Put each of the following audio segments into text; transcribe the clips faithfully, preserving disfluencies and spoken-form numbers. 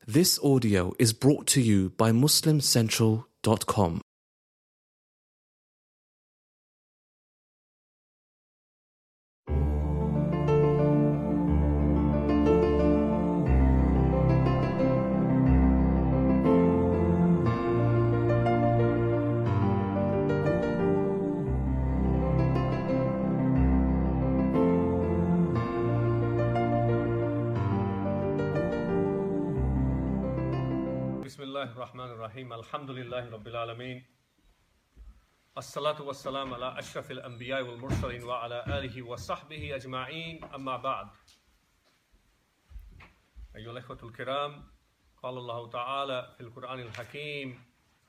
This audio is brought to you by Muslim Central dot com. Bismillahir Rahim. Alhamdulillahi Rabbil Alameen. As-salatu was-salam ala ashrafil anbiya wal mursalin wa ala alihi wa sahbihi ajma'een. Amma ba'd. Ayyuhal ikhwatul kiram, qala Allah ta'ala fil Qur'anil Hakim,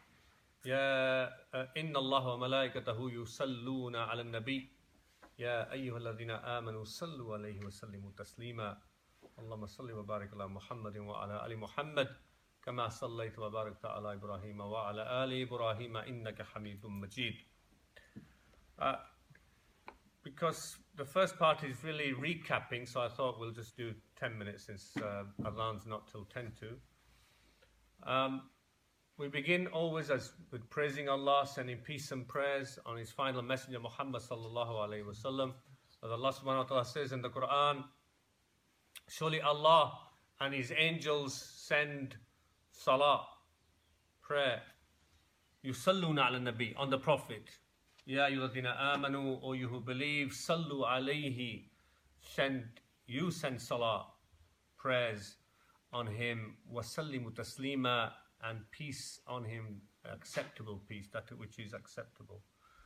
ya inna Allah wa malaikatahu yusalluna 'alan nabi, ya ayyuhalladhina amanu sallu 'alayhi wa sallimu taslima. Allahumma salli wa barik ala Muhammadin wa ala ali Muhammad. كما صليت وباركت على إبراهيم وعلى آل إبراهيم إنك حميد مجيد. Uh, because the first part is really recapping, so I thought we'll just do ten minutes since uh, Adhan's not till ten to. Um, we begin always as with praising Allah, sending peace and prayers on His final messenger Muhammad sallallahu alaihi wasallam. As Allah subhanahu wa ta'ala says in the Quran, surely Allah and His angels send salah, prayer, yusalluna ala nabi, on the Prophet. Ya ayyuhalladhina amanu, O you who believe, sallu alayhi, send, you send salah, prayers on him, wasallimu taslima, and peace on him, acceptable peace, that which is acceptable.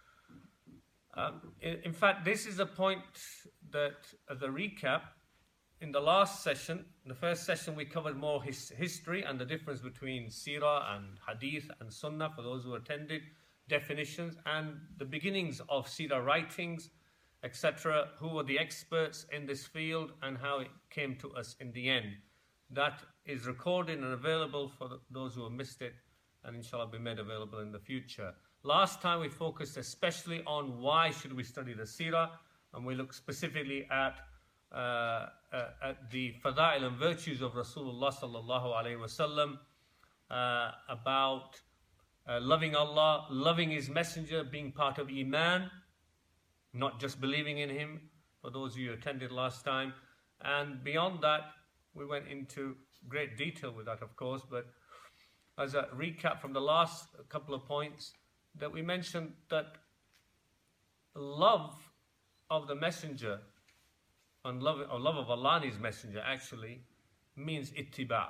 Um, in, in fact, this is a point that, as a recap, in the last session, the first session, we covered more his history and the difference between Sirah and Hadith and Sunnah for those who attended, definitions and the beginnings of Sirah writings, et cetera, who were the experts in this field and how it came to us in the end. That is recorded and available for those who have missed it, and inshallah be made available in the future. Last time we focused especially on why should we study the Sirah, and we looked specifically at Uh, uh, at the fada'il and virtues of Rasulullah sallallahu alayhi wasallam, uh, about uh, loving Allah, loving His messenger, being part of Iman, not just believing in Him, for those of you who attended last time. And beyond that, we went into great detail with that, of course, but as a recap from the last couple of points, that we mentioned that love of the messenger and love, or love of Allah and His messenger actually means ittiba.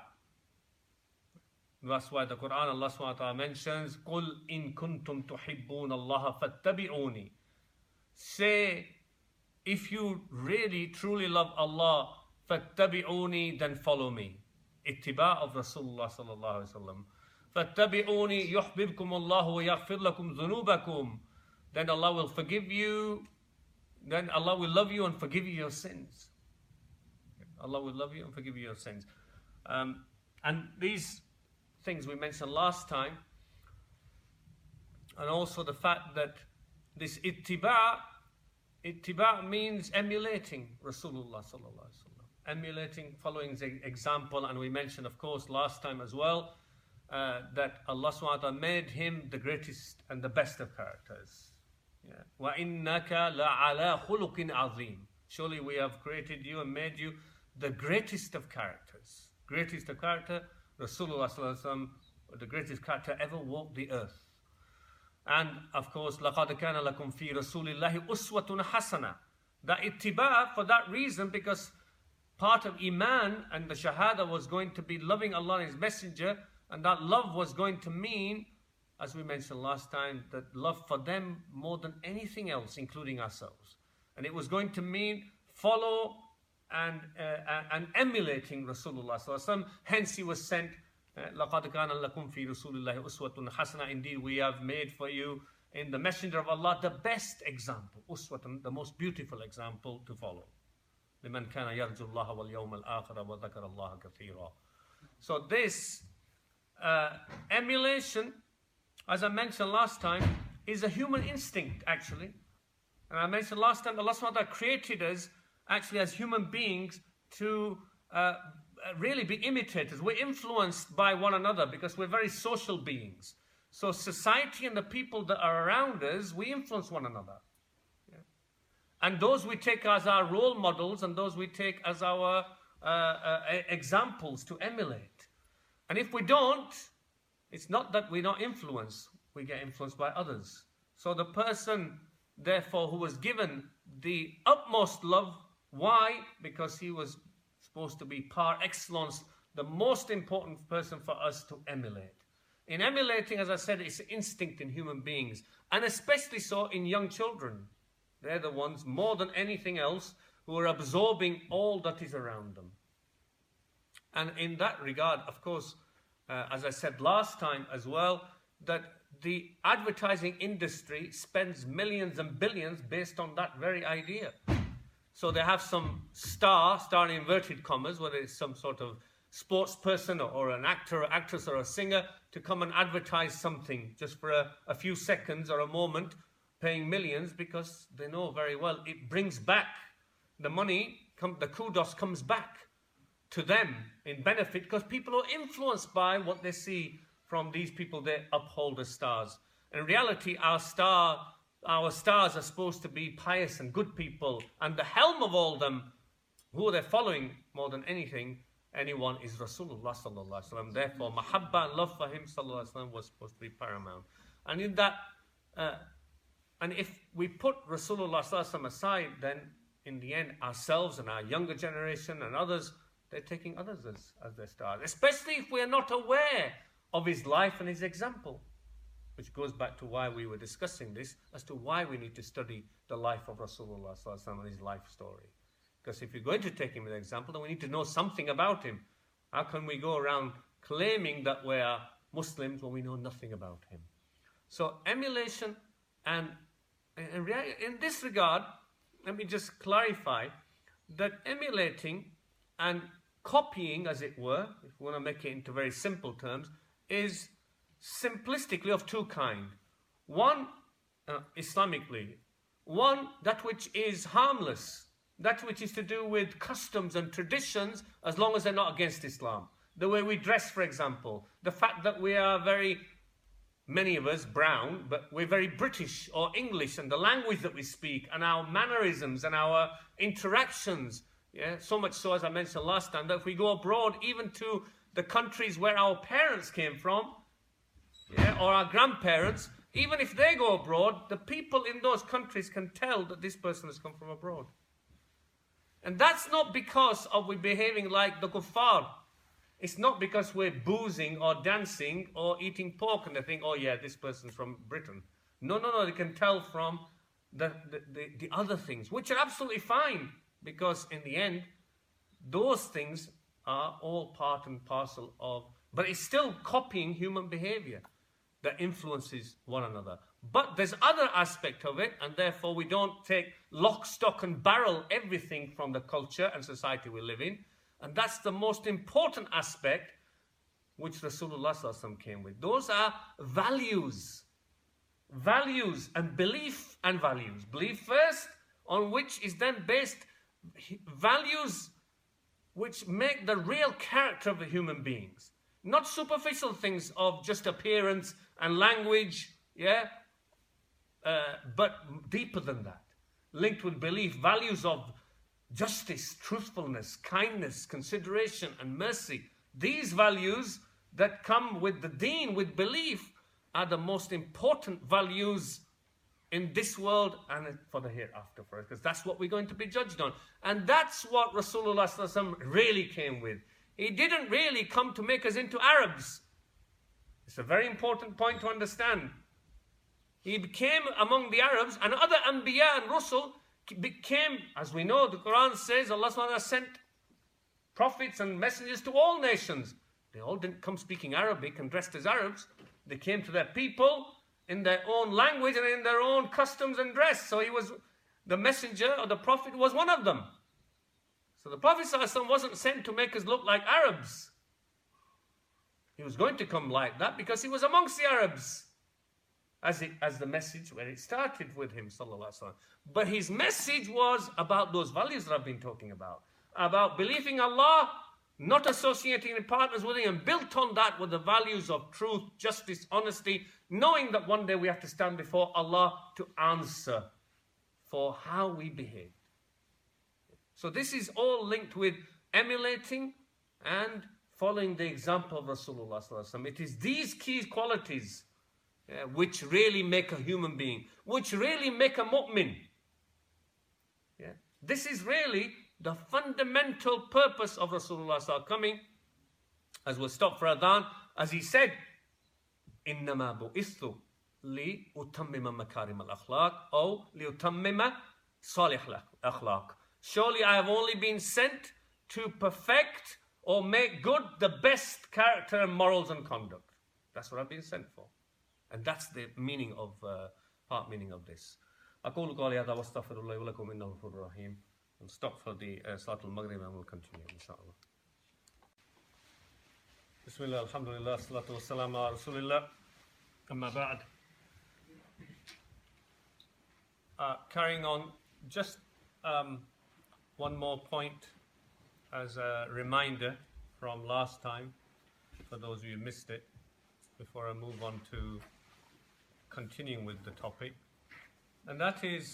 That's why the Quran, Allah subhanahu wa ta'ala mentions, قُلْ إِن كُنْتُمْ تُحِبُّونَ اللَّهَ فَاتَّبِعُونِ. Say, if you really truly love Allah, فَاتَّبِعُونِ, then follow me. Ittiba of Rasulullah sallallahu alayhi wa sallam. فَاتَّبِعُونِ يُحْبِبْكُمُ اللَّهُ وَيَغْفِرْ لَكُمْ ذُنُوبَكُمْ. Then Allah will forgive you. Then Allah will love you and forgive you your sins. Allah will love you and forgive you your sins. Um, and these things we mentioned last time, and also the fact that this ittiba, ittiba means emulating Rasulullah sallallahu alaihi wasallam, emulating, following his example. And we mentioned, of course, last time as well, uh, that Allah subhanahu wa ta'ala made him the greatest and the best of characters. وَإِنَّكَ لَعَلَىٰ خُلُقٍ عَظِيمٍ. Surely we have created you and made you the greatest of characters. Greatest of character, Rasulullah sallallahu alaihi wasallam, the greatest character ever walked the earth. And of course, لَقَدْ كَانَ لَكُمْ فِي رَسُولِ اللَّهِ أُسْوَةٌ حَسَنَةٌ. That ittiba, for that reason, because part of Iman and the Shahada was going to be loving Allah and His Messenger, and that love was going to mean, as we mentioned last time, that love for them more than anything else, including ourselves. And it was going to mean follow and uh, and emulating Rasulullah sallallahu alaihi wasallam. Hence he was sent, لَقَدْ كَانَ لَكُمْ فِي رَسُولِ اللَّهِ أُسْوَةٌ حَسَنَةٌ. Indeed, we have made for you in the Messenger of Allah the best example, uswatun, the most beautiful example to follow. لِمَنْ كَانَ يَرْجُ اللَّهَ وَالْيَوْمَ الْآخِرَ وَذَكَرَ اللَّهَ كَثِيرًا. So this uh, emulation, as I mentioned last time, is a human instinct actually. And I mentioned last time, Allah subhanahu wa ta'ala created us actually as human beings to uh, really be imitators. We're influenced by one another because we're very social beings. So society and the people that are around us, we influence one another. Yeah. And those we take as our role models and those we take as our uh, uh, examples to emulate. And if we don't, it's not that we're not influenced, we get influenced by others. So the person, therefore, who was given the utmost love, why? Because he was supposed to be par excellence, the most important person for us to emulate. In emulating, as I said, it's instinct in human beings, and especially so in young children. They're the ones, more than anything else, who are absorbing all that is around them. And in that regard, of course, uh, as I said last time as well, that the advertising industry spends millions and billions based on that very idea. So they have some star, star in inverted commas, whether it's some sort of sports person or, or an actor or actress or a singer, to come and advertise something just for a, a few seconds or a moment, paying millions, because they know very well it brings back the money, come, the kudos comes back to them in benefit, because people are influenced by what they see from these people they uphold as stars. In reality, our star, our stars are supposed to be pious and good people, and the helm of all them, who they're following more than anything, anyone, is Rasulullah sallallahu alaihi wasallam. Therefore, mahabba and love for him sallallahu alaihi wasallam was supposed to be paramount. And in that, uh, and if we put Rasulullah sallallahu alaihi wasallam aside, then in the end, ourselves and our younger generation and others, they're taking others as, as their stars, especially if we are not aware of his life and his example, which goes back to why we were discussing this, as to why we need to study the life of Rasulullah sallallahu alaihi wasallam and his life story. Because if you're going to take him as an example, then we need to know something about him. How can we go around claiming that we're Muslims when we know nothing about him? So emulation, and in, in this regard, let me just clarify that emulating and copying, as it were, if we want to make it into very simple terms, is simplistically of two kinds. One, uh, Islamically, one, that which is harmless, that which is to do with customs and traditions, as long as they're not against Islam. The way we dress, for example, the fact that we are very, many of us, brown, but we're very British or English, and the language that we speak, and our mannerisms and our interactions, yeah, so much so, as I mentioned last time, that if we go abroad, even to the countries where our parents came from, yeah, or our grandparents, even if they go abroad, the people in those countries can tell that this person has come from abroad. And that's not because of we behaving like the kuffar. It's not because we're boozing or dancing or eating pork and they think, oh yeah, this person's from Britain. No, no, no, they can tell from the, the, the, the other things, which are absolutely fine, because in the end, those things are all part and parcel of, but it's still copying human behavior that influences one another. But there's other aspect of it, and therefore we don't take lock, stock and barrel everything from the culture and society we live in. And that's the most important aspect which Rasulullah sallallahu alaihi wasallam came with. Those are values. Values and belief and values. Belief first, on which is then based values which make the real character of the human beings. Not superficial things of just appearance and language, yeah, uh, but deeper than that. Linked with belief, values of justice, truthfulness, kindness, consideration, and mercy. These values that come with the deen, with belief, are the most important values in this world and for the hereafter for us, because that's what we're going to be judged on. And that's what Rasulullah sallallahu alaihi wasallam really came with. He didn't really come to make us into Arabs. It's a very important point to understand. He became among the Arabs, and other Anbiya and Rusul became, as we know, the Quran says, Allah subhanahu wa ta'ala sent prophets and messengers to all nations. They all didn't come speaking Arabic and dressed as Arabs. They came to their people in their own language and in their own customs and dress. So he was, the messenger or the prophet was one of them. So the Prophet ﷺ wasn't sent to make us look like Arabs. He was going to come like that because he was amongst the Arabs. As, it, as the message where it started with him, sallallahu alaihi wasallam. But his message was about those values that I've been talking about. About believing Allah, not associating any partners with him, and built on that with the values of truth, justice, honesty, knowing that one day we have to stand before Allah to answer for how we behave. So this is all linked with emulating and following the example of Rasulullah sallallahu alaihi wasallam. It is these key qualities uh, which really make a human being, which really make a mu'min. Yeah. This is really the fundamental purpose of Rasulullah sallallahu alaihi wasallam coming, as we'll stop for adhan, as he said, إِنَّمَا بُئِثْتُ لِأُتَمِّمَ مَكَارِمَ الْأَخْلَاقِ أو لِأُتَمِّمَ صَالِحَ الْأَخْلَاقِ. Surely I have only been sent to perfect or make good the best character and morals and conduct. That's what I've been sent for. And that's the meaning of, uh, part meaning of this. أقول قولي هذا واستغفر الله ولكم إنه غفور رحيم. We'll stop for the uh, Salat al-Maghrib and we'll continue, inshallah. Bismillah, alhamdulillah, salatu wassalamu ala rasulillah. Amma ba'd. Uh, carrying on, just um, one more point as a reminder from last time, for those of you who missed it, before I move on to continuing with the topic. And that is,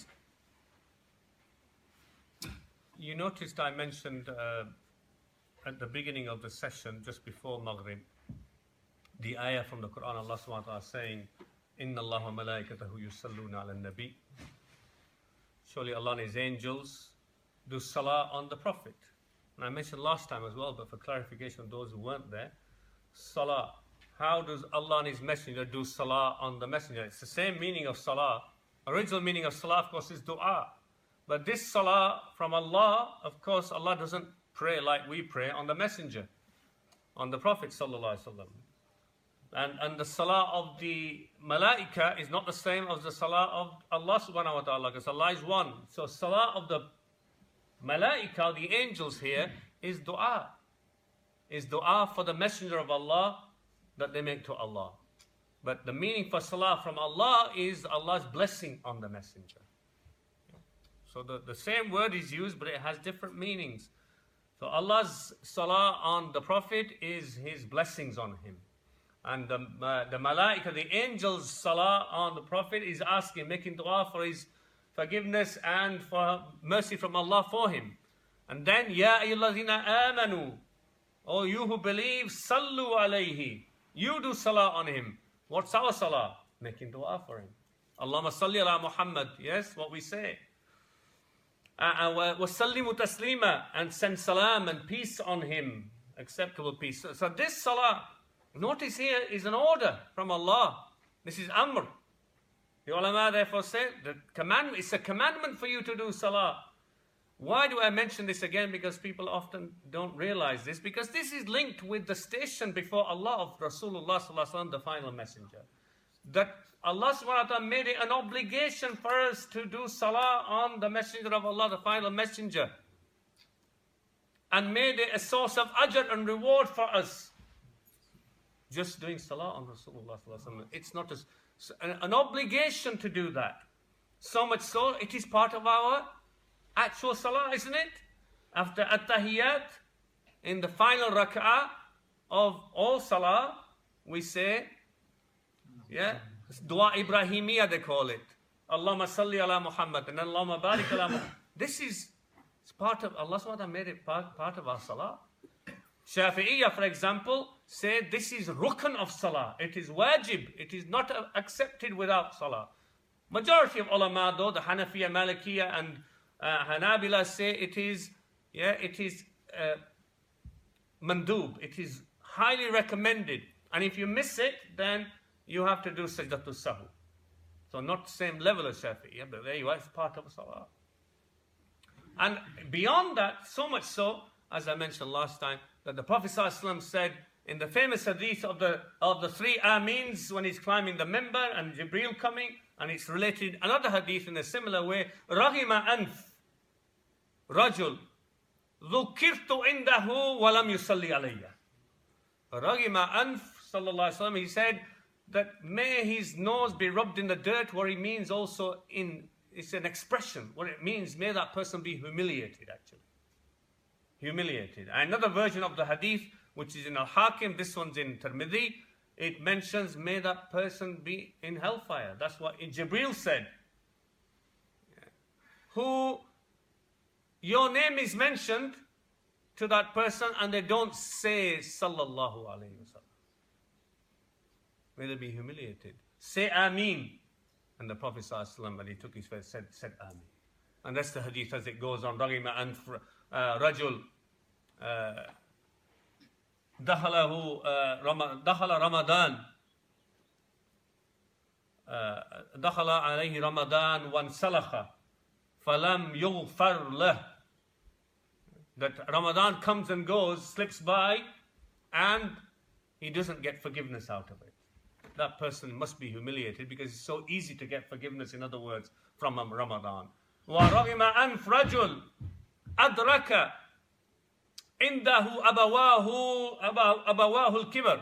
you noticed I mentioned uh, at the beginning of the session, just before Maghrib, the ayah from the Quran, Allah subhanahu wa ta'ala saying, Inna Allah wa malaikatahu yusalluna ala nabi. Surely Allah and His angels do salah on the Prophet. And I mentioned last time as well, but for clarification of those who weren't there, salah. How does Allah and His Messenger do salah on the Messenger? It's the same meaning of salah. Original meaning of salah, of course, is dua. But this salah from Allah, of course, Allah doesn't pray like we pray on the Messenger, on the Prophet sallallahu alaihi wasallam. And, and the salah of the malaika is not the same as the salah of Allah subhanahu wa ta'ala, because Allah is one. So salah of the malaika, the angels here, is dua. Is dua for the Messenger of Allah that they make to Allah. But the meaning for salah from Allah is Allah's blessing on the Messenger. So the, the same word is used, but it has different meanings. So Allah's salah on the Prophet is His blessings on him. And the, uh, the malaika, the angels' salah on the Prophet is asking, making dua for his forgiveness and for mercy from Allah for him. And then, Ya ayyuhallazina amanu, O you who believe, sallu alayhi. You do salah on him. What's our salah? Making dua for him. Allahumma salli ala Muhammad. Yes, what we say. وَسَلِّمُ تَسْلِيمًا, and send salam and peace on him, acceptable peace. So, so this salah, notice here, is an order from Allah. This is amr. The ulama therefore say that commandment, it's a commandment for you to do salah. Why do I mention this again? Because people often don't realize this. Because this is linked with the station before Allah of Rasulullah sallallahu alaihi wasallam, the final messenger. That Allah subhanahu wa ta'ala made it an obligation for us to do salah on the Messenger of Allah, the final messenger. And made it a source of ajr and reward for us. Just doing salah on Rasulullah sallallahu alaihi wasallam. It's not a, an obligation to do that. So much so, it is part of our actual salah, isn't it? After at-tahiyyat, in the final rak'ah of all salah, we say, yeah, dua Ibrahimiyya they call it. Allahumma salli ala Muhammad and Allahumma barik ala Muhammad. This is it's part of, Allah subhanahu wa ta'ala made it part, part of our salah. Shafi'iyya, for example, said this is rukn of salah. It is wajib. It is not accepted without salah. Majority of ulama, though, the Hanafiya, Malikiya and uh, Hanabila say it is, yeah, it is uh, mandub. It is highly recommended. And if you miss it, then you have to do sajdatul sahu. So not the same level as Shafi'iyya, but there you are, it's part of salah. And beyond that, so much so, as I mentioned last time, that the Prophet ﷺ said in the famous hadith of the of the three amins when he's climbing the mimbar and Jibreel coming, and it's related another hadith in a similar way, Raghima anf rajul dhukirtu indahu wa lam yusalli alayya. Raghima anf, sallallahu alaihi wasallam, he said that may his nose be rubbed in the dirt, where he means also in, it's an expression, what it means, may that person be humiliated actually. humiliated. Another version of the hadith, which is in Al-Hakim, this one's in Tirmidhi, it mentions, may that person be in hellfire. That's what Jibreel said. Who, your name is mentioned to that person and they don't say Sallallahu Alaihi Wasallam. May they be humiliated. Say Ameen. And the Prophet ﷺ, when he took his face, said, said Ameen. And that's the hadith as it goes on. Raghima anf rajul dakhalahu dakhala Ramadan dakhala alayhi Ramadan wan salakha falam yughfar lah. That Ramadan comes and goes, slips by, and he doesn't get forgiveness out of it. That person must be humiliated because it's so easy to get forgiveness, in other words, from Ramadan. وَرَغِمَ أَنْفْ رَجُلٍ أَدْرَكَ عِنْدَهُ أَبَوَاهُ أَبَوَاهُ الْكِبَرِ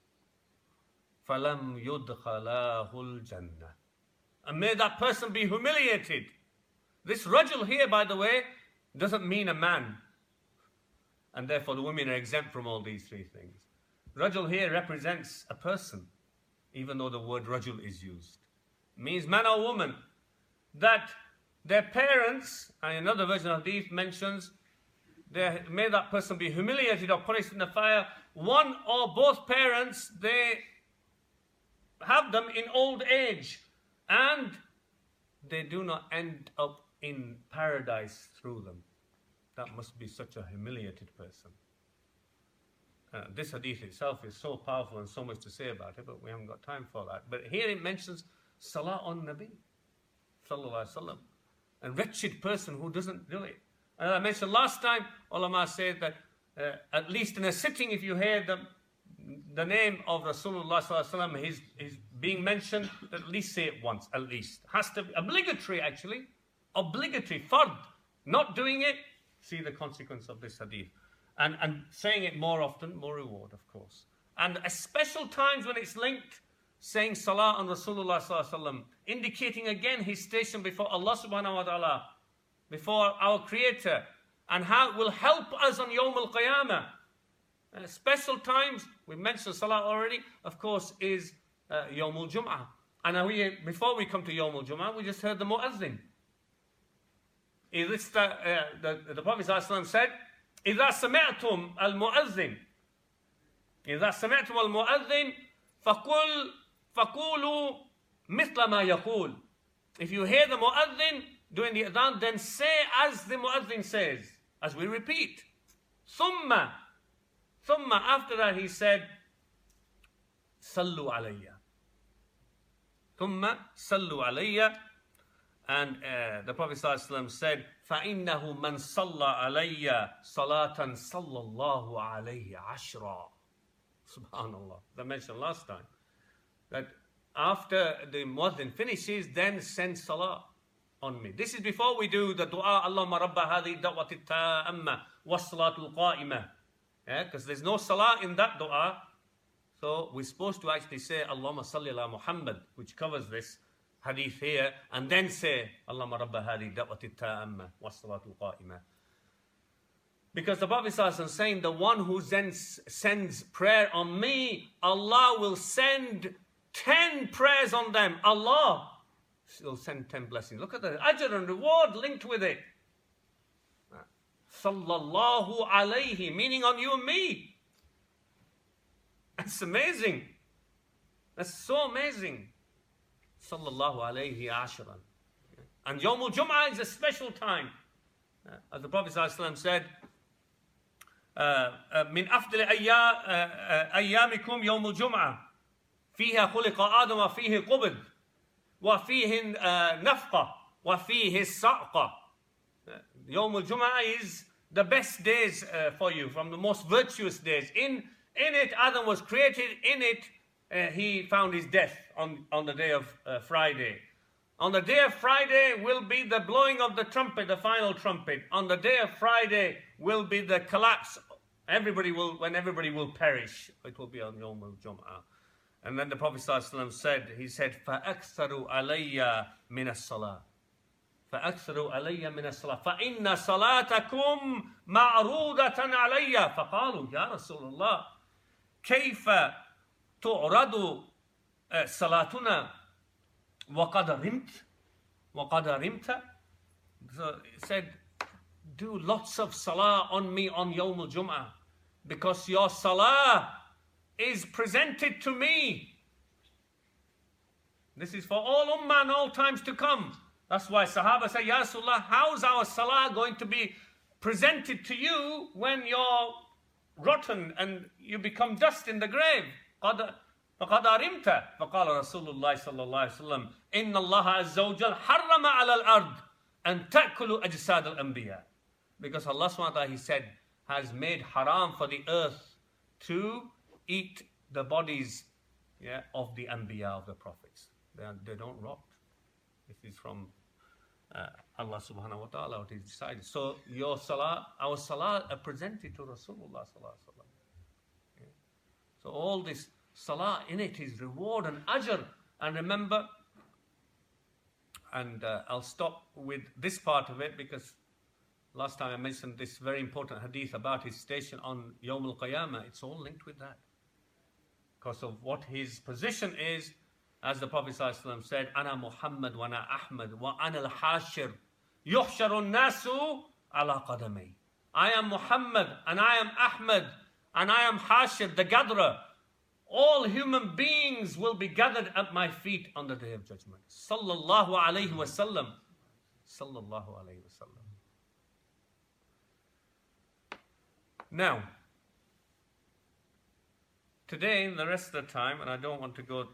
فَلَمْ يُدْخَلَاهُ الْجَنَّةِ. And may that person be humiliated. This rajul here, by the way, doesn't mean a man. And therefore the women are exempt from all these three things. Rajul here represents a person, even though the word rajul is used. It means man or woman. That their parents, and another version of hadith mentions, may that person be humiliated or punished in the fire. One or both parents, they have them in old age, and they do not end up in paradise through them. That must be such a humiliated person. Uh, this hadith itself is so powerful and so much to say about it, but we haven't got time for that. But here it mentions Salah on Nabi Sallallahu Alaihi Wasallam. A wretched person who doesn't do it. And I mentioned last time, ulama said that uh, at least in a sitting, if you hear the, the name of Rasulullah Sallallahu Alaihi Wasallam, he's, he's being mentioned, at least say it once, at least. Has to be obligatory, actually. Obligatory, fard. Not doing it, see the consequence of this hadith. And, and saying it more often, more reward, of course. And at special times when it's linked, saying salah on Rasulullah Sallallahu Alaihi Wasallam, indicating again his station before Allah Subhanahu Wa Ta'ala, before our Creator, and how it will help us on Yawm al-Qiyamah. Uh, special times, we mentioned salah already, of course, is uh, Yawm al-Jum'ah. And we, before we come to Yawm al-Jum'ah, we just heard the mu'azzin. The, uh, the, the Prophet ﷺ said, إِذَا سَمِعْتُمْ الْمُؤَذِّنِ إِذَا سَمِعْتُمْ الْمُؤَذِّنِ فَقُلْ فَقُولُوا مِثْلَ مَا يَقُولُ. If you hear the mu'adhin doing the adhan, then say as the mu'adhin says, as we repeat. ثُمَّ ثُمَّ after that he said, صَلُّوا عَلَيَّ. ثُمَّ صَلُّوا عَلَيَّ. And uh, the Prophet ﷺ said, فَإِنَّهُ مَنْ صَلَّى عَلَيَّ صَلَاةً صَلَّى اللَّهُ عَلَيْهِ عَشْرًا. Subhanallah. That mentioned last time. That after the muadhin finishes, then send salah on me. This is before we do the dua, Allahumma rabba hadhi da'wati ta'amma wa salatul qa'imah. Yeah, because there's no salah in that dua. So we're supposed to actually say, Allahumma salli ala Muhammad, which covers this hadith here, and then say, Allahumma rabba hadhi da'wati ta'amma wa salatul qa'imah. Because the Prophet is saying, the one who sends, sends prayer on me, Allah will send ten prayers on them. Allah will send ten blessings. Look at the ajr and reward linked with it. Sallallahu alayhi, meaning on you and me. That's amazing. That's so amazing. Sallallahu alayhi ashran. And Yawm al-Jum'ah is a special time. As the Prophet ﷺ said, من أفضل أيامكم يوم الجمعة فيها خلق آدم وفيه قبض وفيه نفقة وفيه الصعقة. يوم الجمعة is the best days uh, for you, from the most virtuous days. In, in it, Adam was created. In it, uh, he found his death on, on the day of uh, Friday. On the day of Friday will be the blowing of the trumpet, the final trumpet. On the day of Friday will be the collapse. Everybody will, when everybody will perish. It will be on Yawm al-Jum'ah. And then the Prophet ﷺ said, he said, فَأَكْثَرُوا عَلَيَّ مِنَ الصَّلَاةِ. فأكثروا علي من الصلاة فإن صلاتكم معروضة علي. فقالوا يا رسول الله كيف تعرض صلاتنا وقد رمت وقد رمت. So he said, do lots of salah on me on Yawm al-Jum'ah, because your salah is presented to me. This is for all ummah and all times to come. That's why Sahaba say, Ya Rasulullah, how's our salah going to be presented to you when you're rotten and you become dust in the grave? فَقَدْ أَرِمْتَ. فَقَالَ رَسُولُ اللَّهِ صَلَّى اللَّهِ عَلَيْهِ وسلم إِنَّ اللَّهَ عَزَّ وَجَلَّ حَرَّمَ عَلَى الْأَرْضِ أَن تَأْكُلُ أَجْسَادَ الْأَنْبِيَاءِ. Because Allah subhanahu wa ta'ala, He said, has made haram for the earth to eat the bodies, yeah, of the Anbiya, of the prophets. They, are, they don't rot. This is from uh, Allah subhanahu wa ta'ala, what He decided. So your salah, our salah are presented to Rasulullah sallallahu alaihi wasallam. Yeah. So all this salah in it is reward and ajr. And remember, and uh, I'll stop with this part of it, because last time I mentioned this very important hadith about his station on Yawm al-Qiyamah. It's all linked with that, because of what his position is. As the Prophet ﷺ said, Ana Muhammad wa ana Ahmad wa ana al-Hashir yuhsharu nasu ala qadamay. I am Muhammad and I am Ahmad and I am Hashir, the gatherer. All human beings will be gathered at my feet on the Day of Judgment. Sallallahu alayhi wa sallam. Sallallahu alayhi wa sallam. Now, today, in the rest of the time, and I don't want to go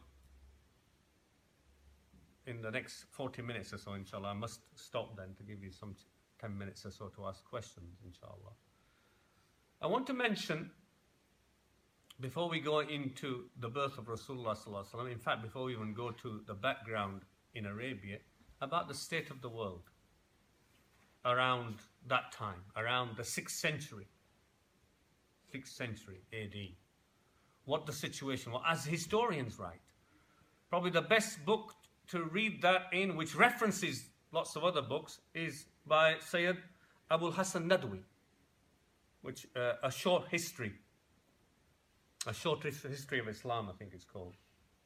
in the next forty minutes or so, inshallah, I must stop then to give you some ten minutes or so to ask questions, inshallah. I want to mention, before we go into the birth of Rasulullah sallallahu alaihi wasallam, in fact, before we even go to the background in Arabia, about the state of the world around that time, around the sixth century, sixth century A D. What the situation was, as historians write. Probably the best book to read that in, which references lots of other books, is by Sayyid Abul Hasan Nadwi, which uh, a short history, a short history of Islam, I think it's called.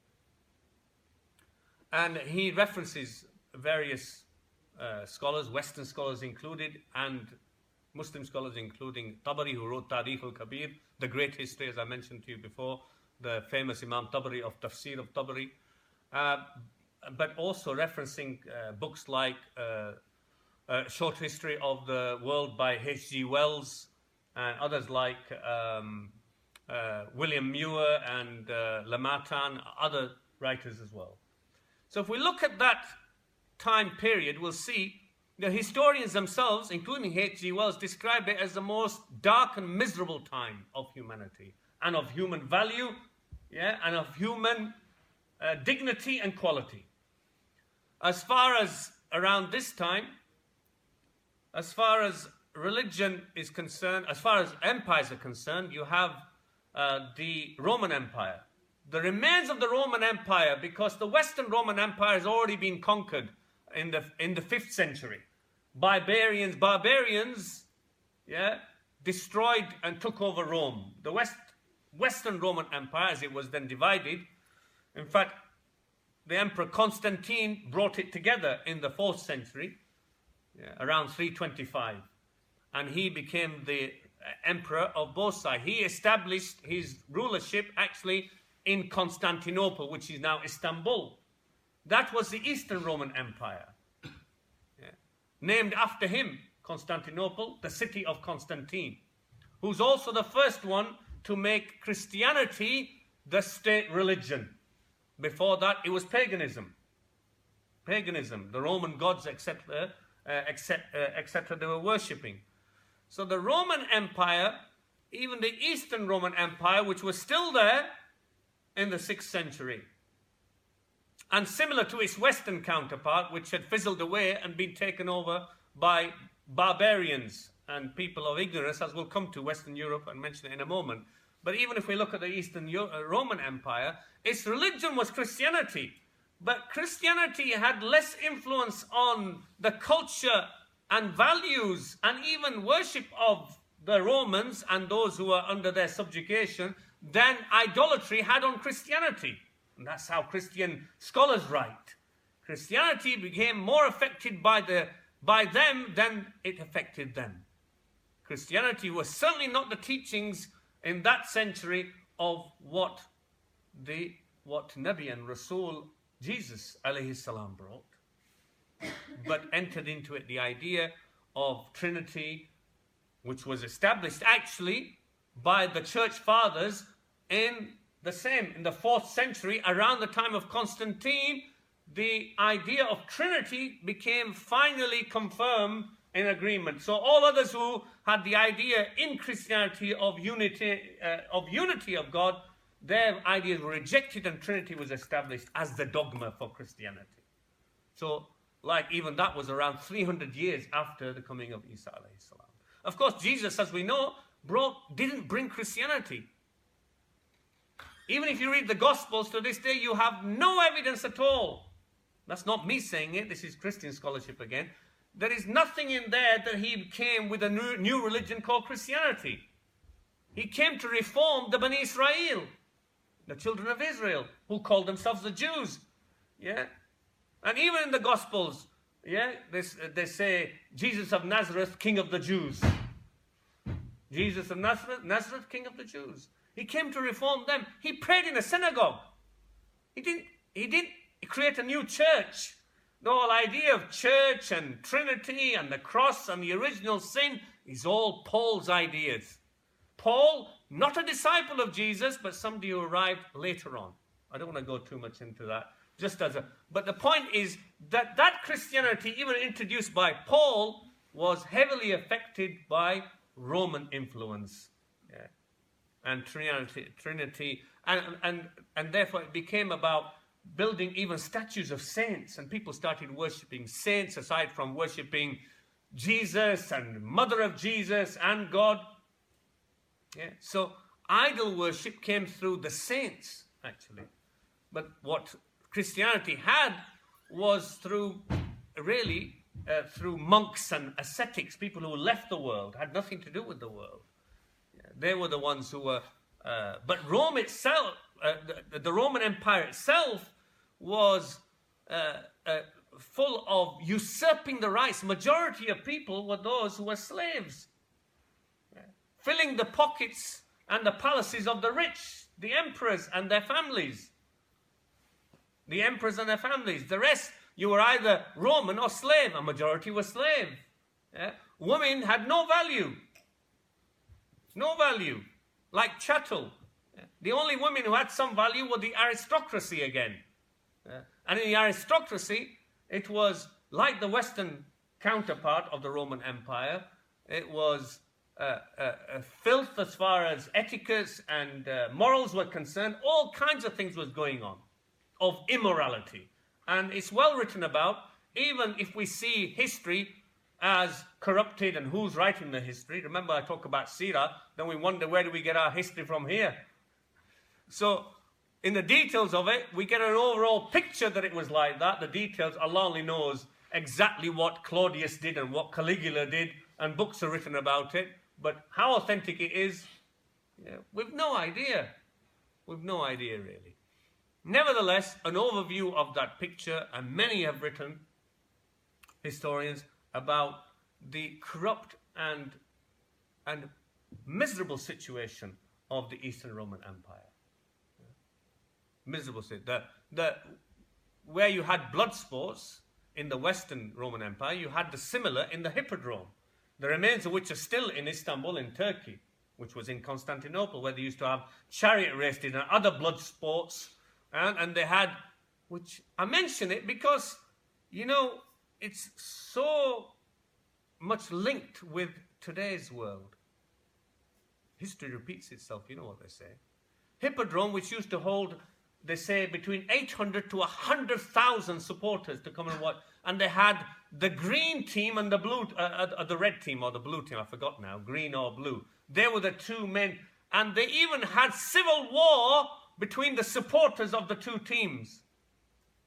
And he references various uh, scholars, Western scholars included, and Muslim scholars, including Tabari, who wrote Tarikh al-Kabir, the great history, as I mentioned to you before, the famous Imam Tabari of Tafsir of Tabari, uh, but also referencing uh, books like uh, uh, Short History of the World by H G Wells, and others like um, uh, William Muir and uh, Lamatan, other writers as well. So if we look at that time period, we'll see the historians themselves, including H G Wells, describe it as the most dark and miserable time of humanity, and of human value, yeah, and of human uh, dignity and quality. As far as around this time, as far as religion is concerned, as far as empires are concerned, you have uh, the Roman Empire. The remains of the Roman Empire, because the Western Roman Empire has already been conquered in the in the fifth century. Barbarians, barbarians, yeah, destroyed and took over Rome. The West, Western Roman Empire, as it was then divided, in fact, the Emperor Constantine brought it together in the fourth century, yeah, around three twenty-five. And he became the emperor of both sides. He established his rulership actually in Constantinople, which is now Istanbul. That was the Eastern Roman Empire. Yeah. Named after him, Constantinople, the city of Constantine, who's also the first one to make Christianity the state religion. Before that, it was paganism. Paganism, the Roman gods, et cetera, uh, et cetera, uh, et cetera, they were worshipping. So the Roman Empire, even the Eastern Roman Empire, which was still there in the sixth century, and similar to its Western counterpart, which had fizzled away and been taken over by barbarians and people of ignorance, as we'll come to Western Europe and mention it in a moment. But even if we look at the Eastern Roman Empire, its religion was Christianity. But Christianity had less influence on the culture and values and even worship of the Romans and those who were under their subjugation than idolatry had on Christianity. And that's how Christian scholars write. Christianity became more affected by, the, by them than it affected them. Christianity was certainly not the teachings in that century of what the what Nabi and Rasul Jesus alayhi salam brought, but entered into it the idea of Trinity, which was established actually by the church fathers in the same, in the fourth century, around the time of Constantine. The idea of Trinity became finally confirmed in agreement. So all others who had the idea in Christianity of unity, uh, of unity of God, their ideas were rejected and Trinity was established as the dogma for Christianity. So, like, even that was around three hundred years after the coming of Isa alayhi salam. Of course, Jesus, as we know, brought, didn't bring Christianity. Even if you read the Gospels to this day, you have no evidence at all. That's not me saying it, this is Christian scholarship again. There is nothing in there that he came with a new, new religion called Christianity. He came to reform the Bani Israel, the children of Israel, who called themselves the Jews. Yeah? And even in the Gospels, yeah, they, they say, Jesus of Nazareth, King of the Jews. Jesus of Nazareth, Nazareth, King of the Jews. He came to reform them. He prayed in a synagogue. He didn't, he didn't create a new church. The whole idea of church and Trinity and the cross and the original sin is all Paul's ideas. Paul, not a disciple of Jesus, but somebody who arrived later on. I don't want to go too much into that. Just as a, but the point is that that Christianity, even introduced by Paul, was heavily affected by Roman influence, yeah, and Trinity, Trinity, and and and therefore it became about building even statues of saints, and people started worshipping saints aside from worshipping Jesus and Mother of Jesus and God. Yeah, so idol worship came through the saints actually, but what Christianity had was through, really, uh, through monks and ascetics, people who left the world, had nothing to do with the world. Yeah, they were the ones who were, uh, but Rome itself, uh, the, the Roman Empire itself was uh, uh, full of usurping the rights. Majority of people were those who were slaves, yeah, filling the pockets and the palaces of the rich, the emperors and their families. The emperors and their families. The rest, you were either Roman or slave. A majority were slave. Yeah? Women had no value. No value. Like chattel. Yeah? The only women who had some value were the aristocracy again. Yeah? And in the aristocracy, it was like the Western counterpart of the Roman Empire. It was uh, uh, uh, filth as far as etiquette and uh, morals were concerned. All kinds of things was going on of immorality. And it's well written about, even if we see history as corrupted and who's writing the history. Remember, I talk about Sirah, then we wonder where do we get our history from here. So, in the details of it, we get an overall picture that it was like that. The details, Allah only knows exactly what Claudius did and what Caligula did, and books are written about it. But how authentic it is, yeah, we've no idea. We've no idea, really. Nevertheless, an overview of that picture, and many have written, historians, about the corrupt and, and miserable situation of the Eastern Roman Empire. Miserable situation. The, the, where you had blood sports in the Western Roman Empire, you had the similar in the Hippodrome, the remains of which are still in Istanbul in Turkey, which was in Constantinople, where they used to have chariot races and other blood sports. And, and they had, which I mention it because, you know, it's so much linked with today's world. History repeats itself, you know what they say. Hippodrome, which used to hold, they say, between eight hundred to one hundred thousand supporters to come and watch. And they had the green team and the blue, uh, uh, the red team or the blue team, I forgot now, green or blue. They were the two men. And they even had civil war between the supporters of the two teams.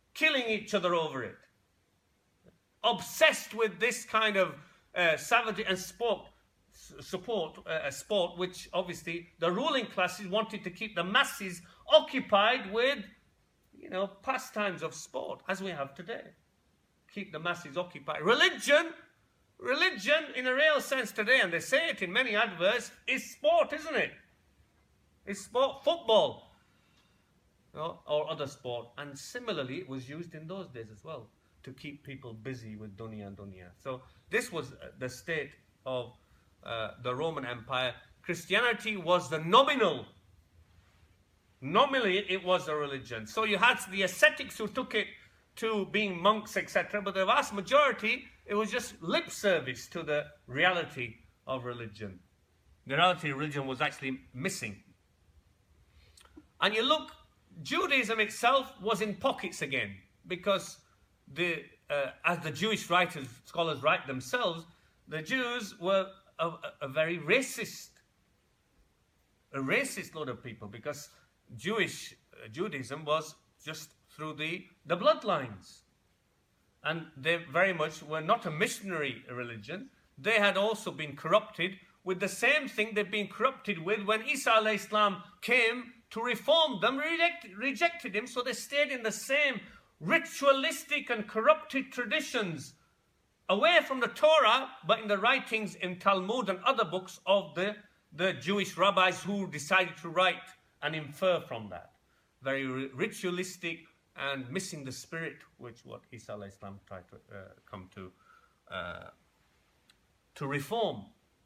killing each other over it. Obsessed with this kind of uh, savagery and sport, support, uh, sport, which obviously the ruling classes wanted to keep the masses occupied with, you know, pastimes of sport, as we have today. Keep the masses occupied. Religion, religion in a real sense today, and they say it in many adverts, is sport, isn't it? It's sport, football, you know, or other sport. And similarly, it was used in those days as well, to keep people busy with dunya and dunya. So this was the state of uh, the Roman Empire. Christianity was the nominal. Nominally, it was a religion. So you had the ascetics who took it to being monks, et cetera. But the vast majority, it was just lip service to the reality of religion. The reality of religion was actually missing. And you look, Judaism itself was in pockets again, because the uh, as the Jewish writers, scholars write themselves, the Jews were a, a, a very racist, a racist lot of people, because Jewish uh, Judaism was just through the, the bloodlines. And they very much were not a missionary religion. They had also been corrupted with the same thing they'd been corrupted with when Isa alayhi salam came to reform them, reject, rejected him, so they stayed in the same ritualistic and corrupted traditions, away from the Torah, but in the writings in Talmud and other books of the, the Jewish rabbis who decided to write and infer from that. Very ritualistic and missing the spirit, which what Isa alayhi salam tried to uh, come to, uh, to reform.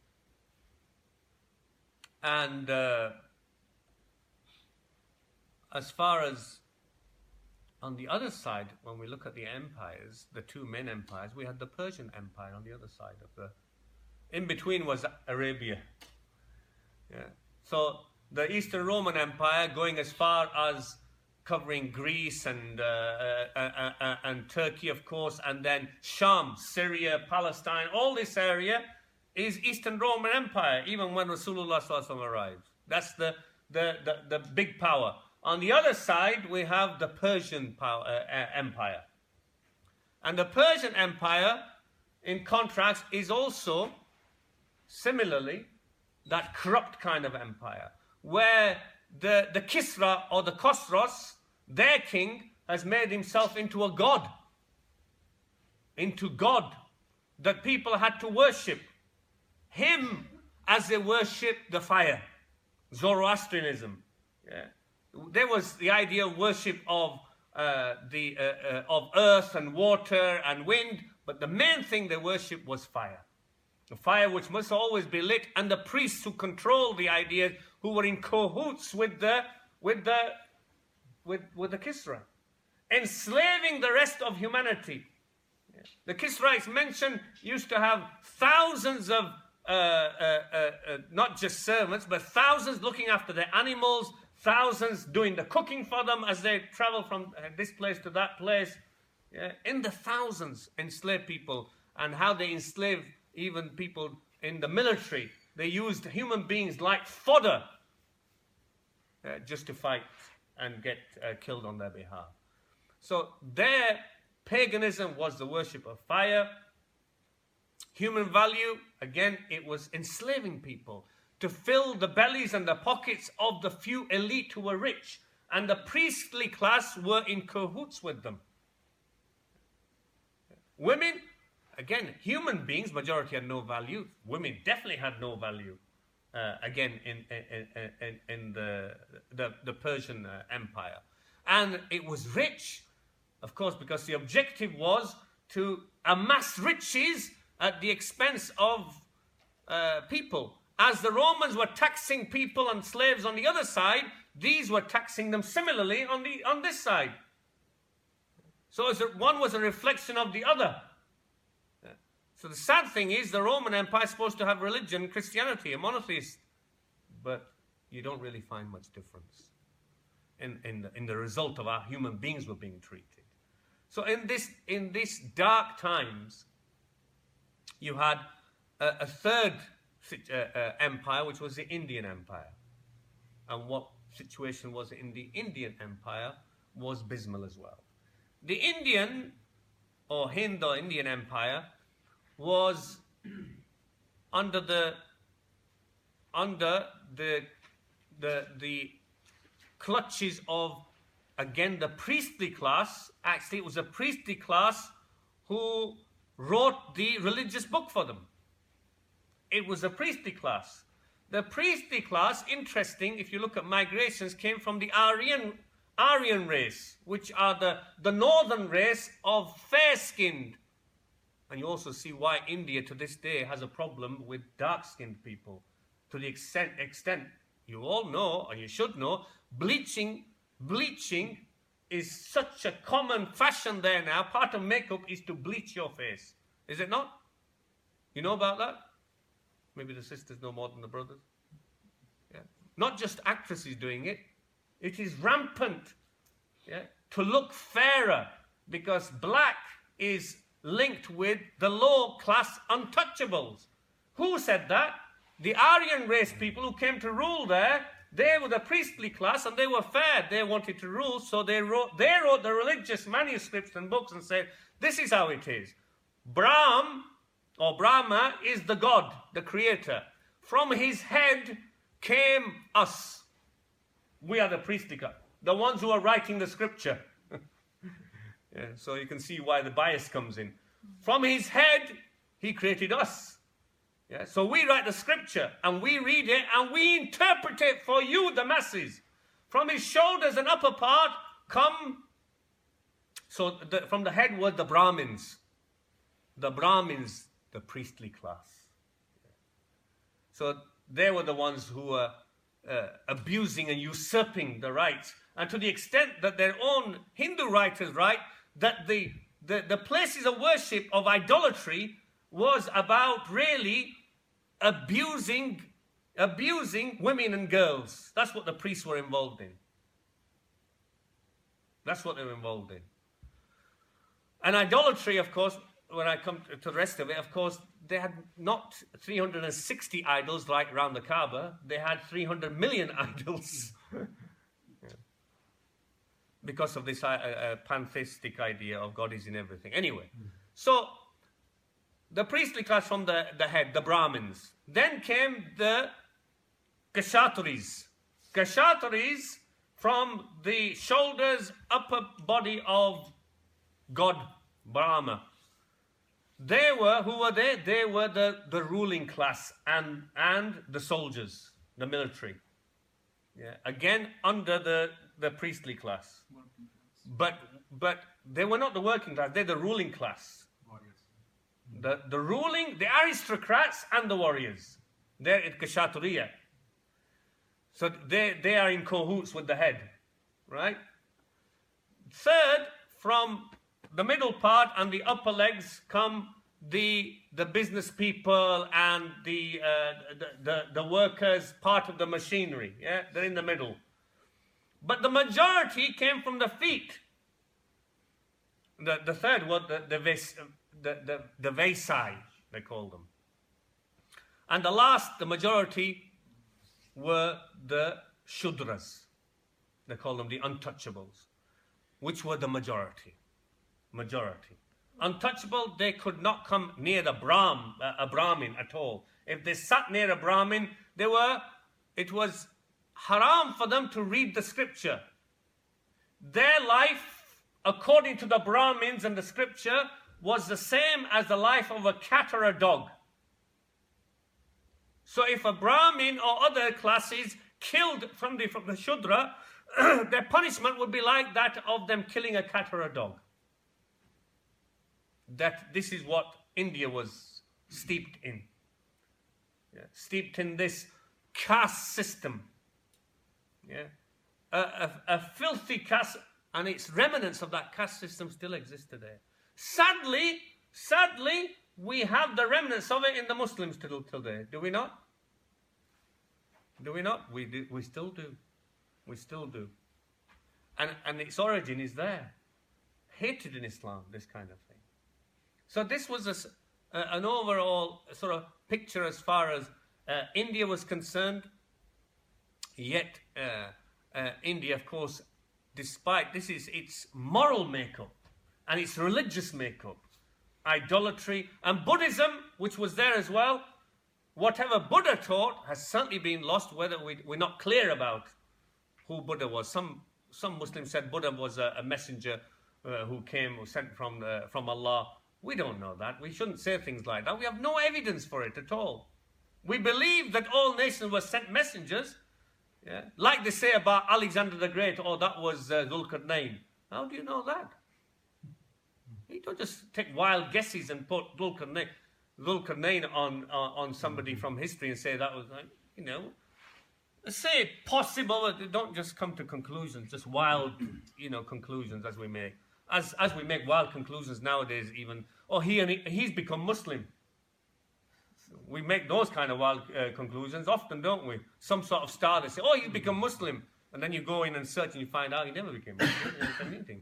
And uh, as far as on the other side, when we look at the empires, the two main empires, we had the Persian Empire on the other side of the... In between was Arabia. Yeah. So the Eastern Roman Empire going as far as covering Greece and, uh, uh, uh, uh, and Turkey, of course, and then Sham, Syria, Palestine, all this area is Eastern Roman Empire, even when Rasulullah sallallahu alaihi wasallam arrived. That's the, the, the, the big power. On the other side, we have the Persian power, uh, Empire. And the Persian Empire, in contrast, is also, similarly, that corrupt kind of empire, where the, the Kisra or the Khosros, their king, has made himself into a god. Into God, that people had to worship him as they worship the fire. Zoroastrianism. Yeah. There was the idea of worship of uh, the uh, uh, of earth and water and wind, but the main thing they worshipped was fire. The fire which must always be lit, and the priests who controlled the ideas, who were in cahoots with the with the with with the Kisra, enslaving the rest of humanity. The Kisra, mentioned, used to have thousands of uh, uh, uh, uh, not just servants, but thousands looking after their animals. Thousands doing the cooking for them as they travel from this place to that place. Yeah, in the thousands enslaved people, and how they enslaved even people in the military. They used human beings like fodder uh, just to fight and get uh, killed on their behalf. So their paganism was the worship of fire. Human value, again, it was enslaving people to fill the bellies and the pockets of the few elite who were rich. And the priestly class were in cahoots with them. Women, again, human beings, majority had no value. Women definitely had no value. Uh, again, in, in, in, in the, the, the Persian uh, Empire. And it was rich, of course, because the objective was to amass riches at the expense of uh, people. As the Romans were taxing people and slaves on the other side, these were taxing them similarly on the on this side. So as one was a reflection of the other. So the sad thing is, the Roman Empire is supposed to have religion, Christianity, a monotheist, but you don't really find much difference in in the, in the result of how human beings were being treated. So in this in these dark times, you had a, a third Uh, uh, empire, which was the Indian Empire. And what situation was in the Indian Empire was abysmal as well. the Indian or Hind or Indian Empire was under the under the the the clutches of, again, the priestly class. Actually, it was a priestly class who wrote the religious book for them. It was a priestly class. The priestly class, interesting, if you look at migrations, came from the Aryan Aryan race, which are the, the northern race of fair-skinned. And you also see why India to this day has a problem with dark-skinned people. To the extent, extent you all know, and you should know, bleaching, bleaching is such a common fashion there now. Part of makeup is to bleach your face. Is it not? You know about that? Maybe the sisters know more than the brothers. Yeah. Not just actresses doing it. It is rampant, yeah, to look fairer, because black is linked with the low-class untouchables. Who said that? The Aryan race people who came to rule there. They were the priestly class and they were fair. They wanted to rule, so they wrote, they wrote the religious manuscripts and books and said, this is how it is. Brahm, or Brahma, is the God, the creator. From his head came us. We are the priestly class, the ones who are writing the scripture. Yeah, so you can see why the bias comes in. From his head, he created us. Yeah, so we write the scripture and we read it and we interpret it for you, the masses. From his shoulders and upper part come, so the, from the head were the Brahmins. The Brahmins, the priestly class. So they were the ones who were uh, abusing and usurping the rights. And to the extent that their own Hindu writers write that the, the, the places of worship of idolatry was about really abusing, abusing women and girls. That's what the priests were involved in. That's what they were involved in. And idolatry, of course, when I come to the rest of it, of course, they had not three hundred sixty idols like around the Kaaba. They had three hundred million idols. Yeah. Because of this uh, uh, pantheistic idea of God is in everything. Anyway, mm. so the priestly class from the, the head, the Brahmins. Then came the Kshatris. Kshatris from the shoulders, upper body of God, Brahma. They were, who were they? They were the, the ruling class and, and the soldiers, the military. Yeah. Again, under the, the priestly class. But, but they were not the working class, they're the ruling class. The, the ruling, the aristocrats and the warriors. They're at Kshatriya. So they, they are in cahoots with the head. Right? Third, from the middle part and the upper legs come the the business people and the, uh, the, the, the workers, part of the machinery. Yeah, they're in the middle. But the majority came from the feet. The, the third was the, the, ves, the, the, the Vesai, they call them. And the last, the majority, were the Shudras. They call them the untouchables, which were the majority. Majority. Untouchable, they could not come near the Brahm, uh, a Brahmin at all. If they sat near a Brahmin, they were, it was haram for them to read the scripture. Their life, according to the Brahmins and the scripture, was the same as the life of a cat or a dog. So if a Brahmin or other classes killed from the, from the Shudra, their punishment would be like that of them killing a cat or a dog. That this is what India was steeped in. Yeah. Steeped in this caste system. Yeah. A, a, a filthy caste, and its remnants of that caste system still exist today. Sadly, sadly, we have the remnants of it in the Muslims till today. Do we not? Do we not? We do. We still do. We still do. And, and its origin is there. Hated in Islam, this kind of thing. So this was a, uh, an overall sort of picture as far as uh, India was concerned. Yet, uh, uh, India, of course, despite this is its moral makeup. and its religious makeup, idolatry, and Buddhism, which was there as well. Whatever Buddha taught has certainly been lost, whether we, we're not clear about who Buddha was. Some some Muslims said Buddha was a, a messenger uh, who came, or sent from, uh, from Allah. We don't know that. We shouldn't say things like that. We have no evidence for it at all. We believe that all nations were sent messengers, yeah? Like they say about Alexander the Great, oh, that was uh, Dhul-Qarnayn. How do you know that? You don't just take wild guesses and put Dhul-Qarnayn, Dhul-Qarnayn on, uh, on somebody from history and say that was, like, you know, say possible. Don't just come to conclusions, just wild, you know, conclusions as we make. As, as we make wild conclusions nowadays even, oh, he and he, he's become Muslim. We make those kind of wild uh, conclusions often, don't we? Some sort of star, they say, oh, he's become Muslim. And then you go in and search and you find out he never became Muslim. He never became anything.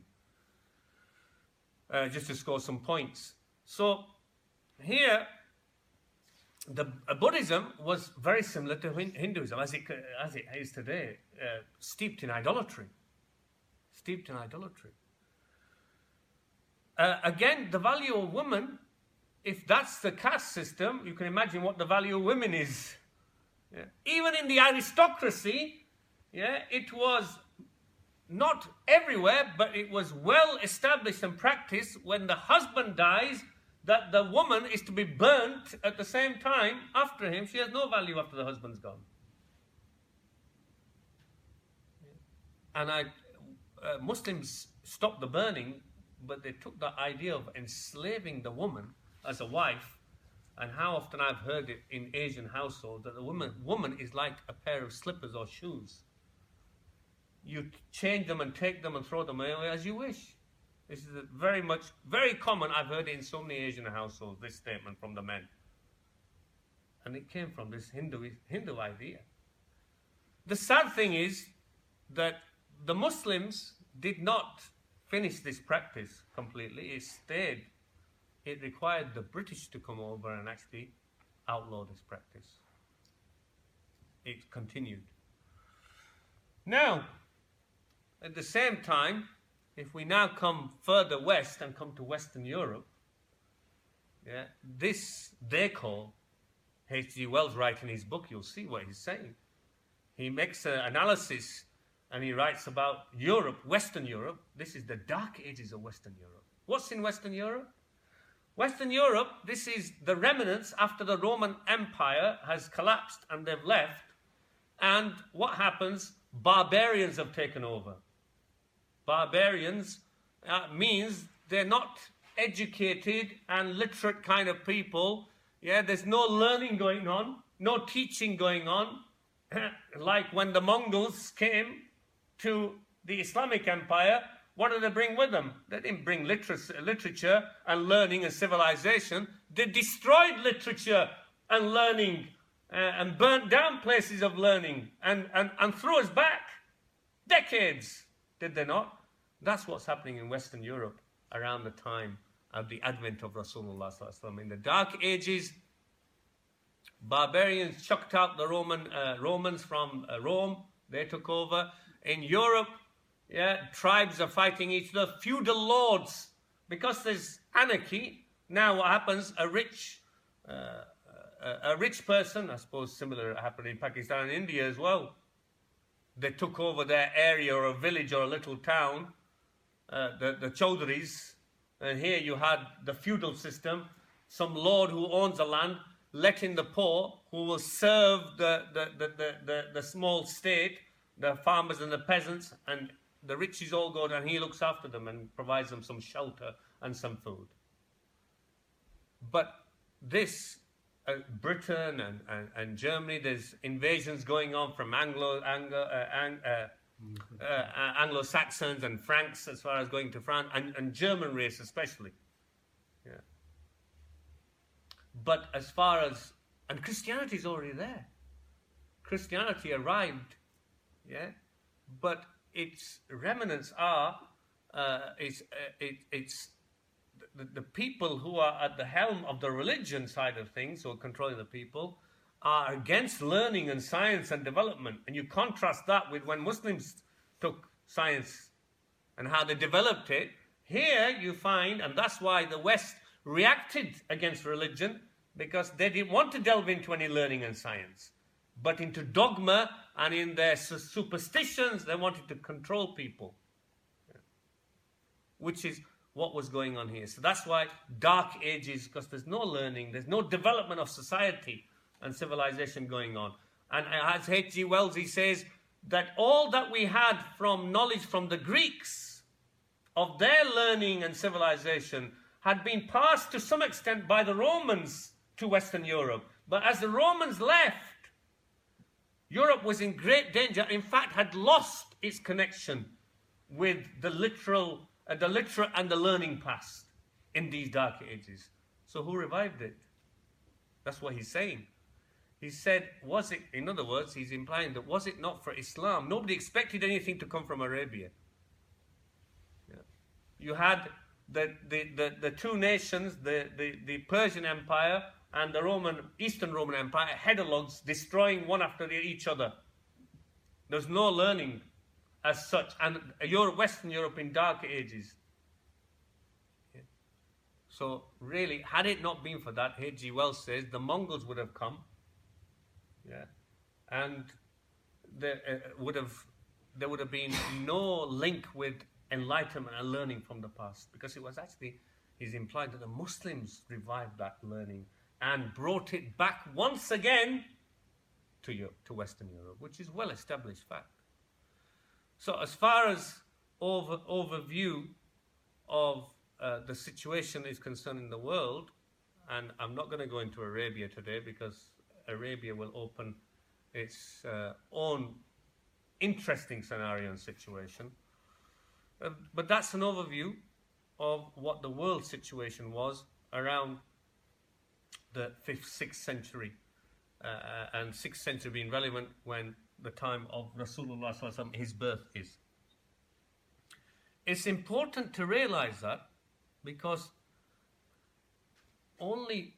Uh, just to score some points. So here, the uh, Buddhism was very similar to Hinduism, as it, as it is today, uh, steeped in idolatry. Steeped in idolatry. Uh, again, the value of woman, if that's the caste system, you can imagine what the value of women is. Yeah. Even in the aristocracy, yeah, it was not everywhere, but it was well established and practiced when the husband dies that the woman is to be burnt at the same time after him. She has no value after the husband's gone. And I, uh, Muslims stopped the burning, but they took the idea of enslaving the woman as a wife, and how often I've heard it in Asian households that the woman, woman is like a pair of slippers or shoes. You change them and take them and throw them away as you wish. This is a very much, very common. I've heard it in so many Asian households, this statement from the men. And it came from this Hindu, Hindu idea. The sad thing is that the Muslims did not finish this practice completely. It stayed. It required the British to come over and actually outlaw this practice. It continued. Now, at the same time, if we now come further west and come to Western Europe, yeah, this they call, H G Wells writes in his book, you'll see what he's saying. He makes an analysis and he writes about Europe, Western Europe. This is the dark ages of Western Europe. What's in Western Europe? Western Europe, this is the remnants after the Roman Empire has collapsed and they've left. And what happens? Barbarians have taken over. Barbarians uh, means they're not educated and literate kind of people. Yeah, there's no learning going on, no teaching going on. Like when the Mongols came to the Islamic Empire, what did they bring with them? They didn't bring literacy, literature and learning and civilization. They destroyed literature and learning uh, and burnt down places of learning and, and, and threw us back. Decades, did they not? That's what's happening in Western Europe around the time of the advent of Rasulullah sallallahu alaihi wasallam. In the Dark Ages, barbarians chucked out the Roman uh, Romans from uh, Rome. They took over. In Europe, yeah, tribes are fighting each other. Feudal lords, because there's anarchy. Now what happens? A rich, uh, a, a rich person, I suppose similar happened in Pakistan and India as well. They took over their area or a village or a little town, uh, the, the Chaudhries. And here you had the feudal system, some lord who owns the land, letting the poor, who will serve the, the, the, the, the, the small state, the farmers and the peasants, and the riches all go and he looks after them and provides them some shelter and some food. But this, uh, Britain and, and, and Germany, there's invasions going on from Anglo, Anglo, uh, Ang, uh, uh, Anglo-Saxons and Franks as far as going to France, and, and German race especially. Yeah. But as far as, and Christianity is already there. Christianity arrived, yeah, but its remnants are, uh, it's, uh, it, it's the, the people who are at the helm of the religion side of things, or controlling the people, are against learning and science and development. And you contrast that with when Muslims took science and how they developed it. Here you find, and that's why the West reacted against religion, because they didn't want to delve into any learning and science, but into dogma and in their superstitions. They wanted to control people, which is what was going on here. So that's why dark ages, because there's no learning, there's no development of society and civilization going on. And as H G Wells, he says that all that we had from knowledge from the Greeks of their learning and civilization had been passed to some extent by the Romans to Western Europe. But as the Romans left, Europe was in great danger, in fact had lost its connection with the literal, uh, the literate and the learning past in these dark ages. So who revived it? That's what he's saying. He said, was it, in other words, he's implying that was it not for Islam? Nobody expected anything to come from Arabia. Yeah. You had the, the, the, the two nations, the, the, the Persian Empire and the Roman, Eastern Roman Empire, headalogs destroying one after each other. There's no learning as such. And Europe, Western Europe in dark ages. Yeah. So really, had it not been for that, H G Wells says, the Mongols would have come. Yeah, and there uh, would have there would have been no link with enlightenment and learning from the past, because it was actually, he's implied that the Muslims revived that learning and brought it back once again to Europe, to Western Europe, which is well established fact. So as far as over overview of uh, the situation is concerned in the world, and I'm not going to go into Arabia today because Arabia will open its uh, own interesting scenario and situation. Uh, but that's an overview of what the world situation was around the fifth, sixth century, uh, and sixth century being relevant when the time of Rasulullah sallallahu alaihi wasallam, his birth is. It's important to realize that, because only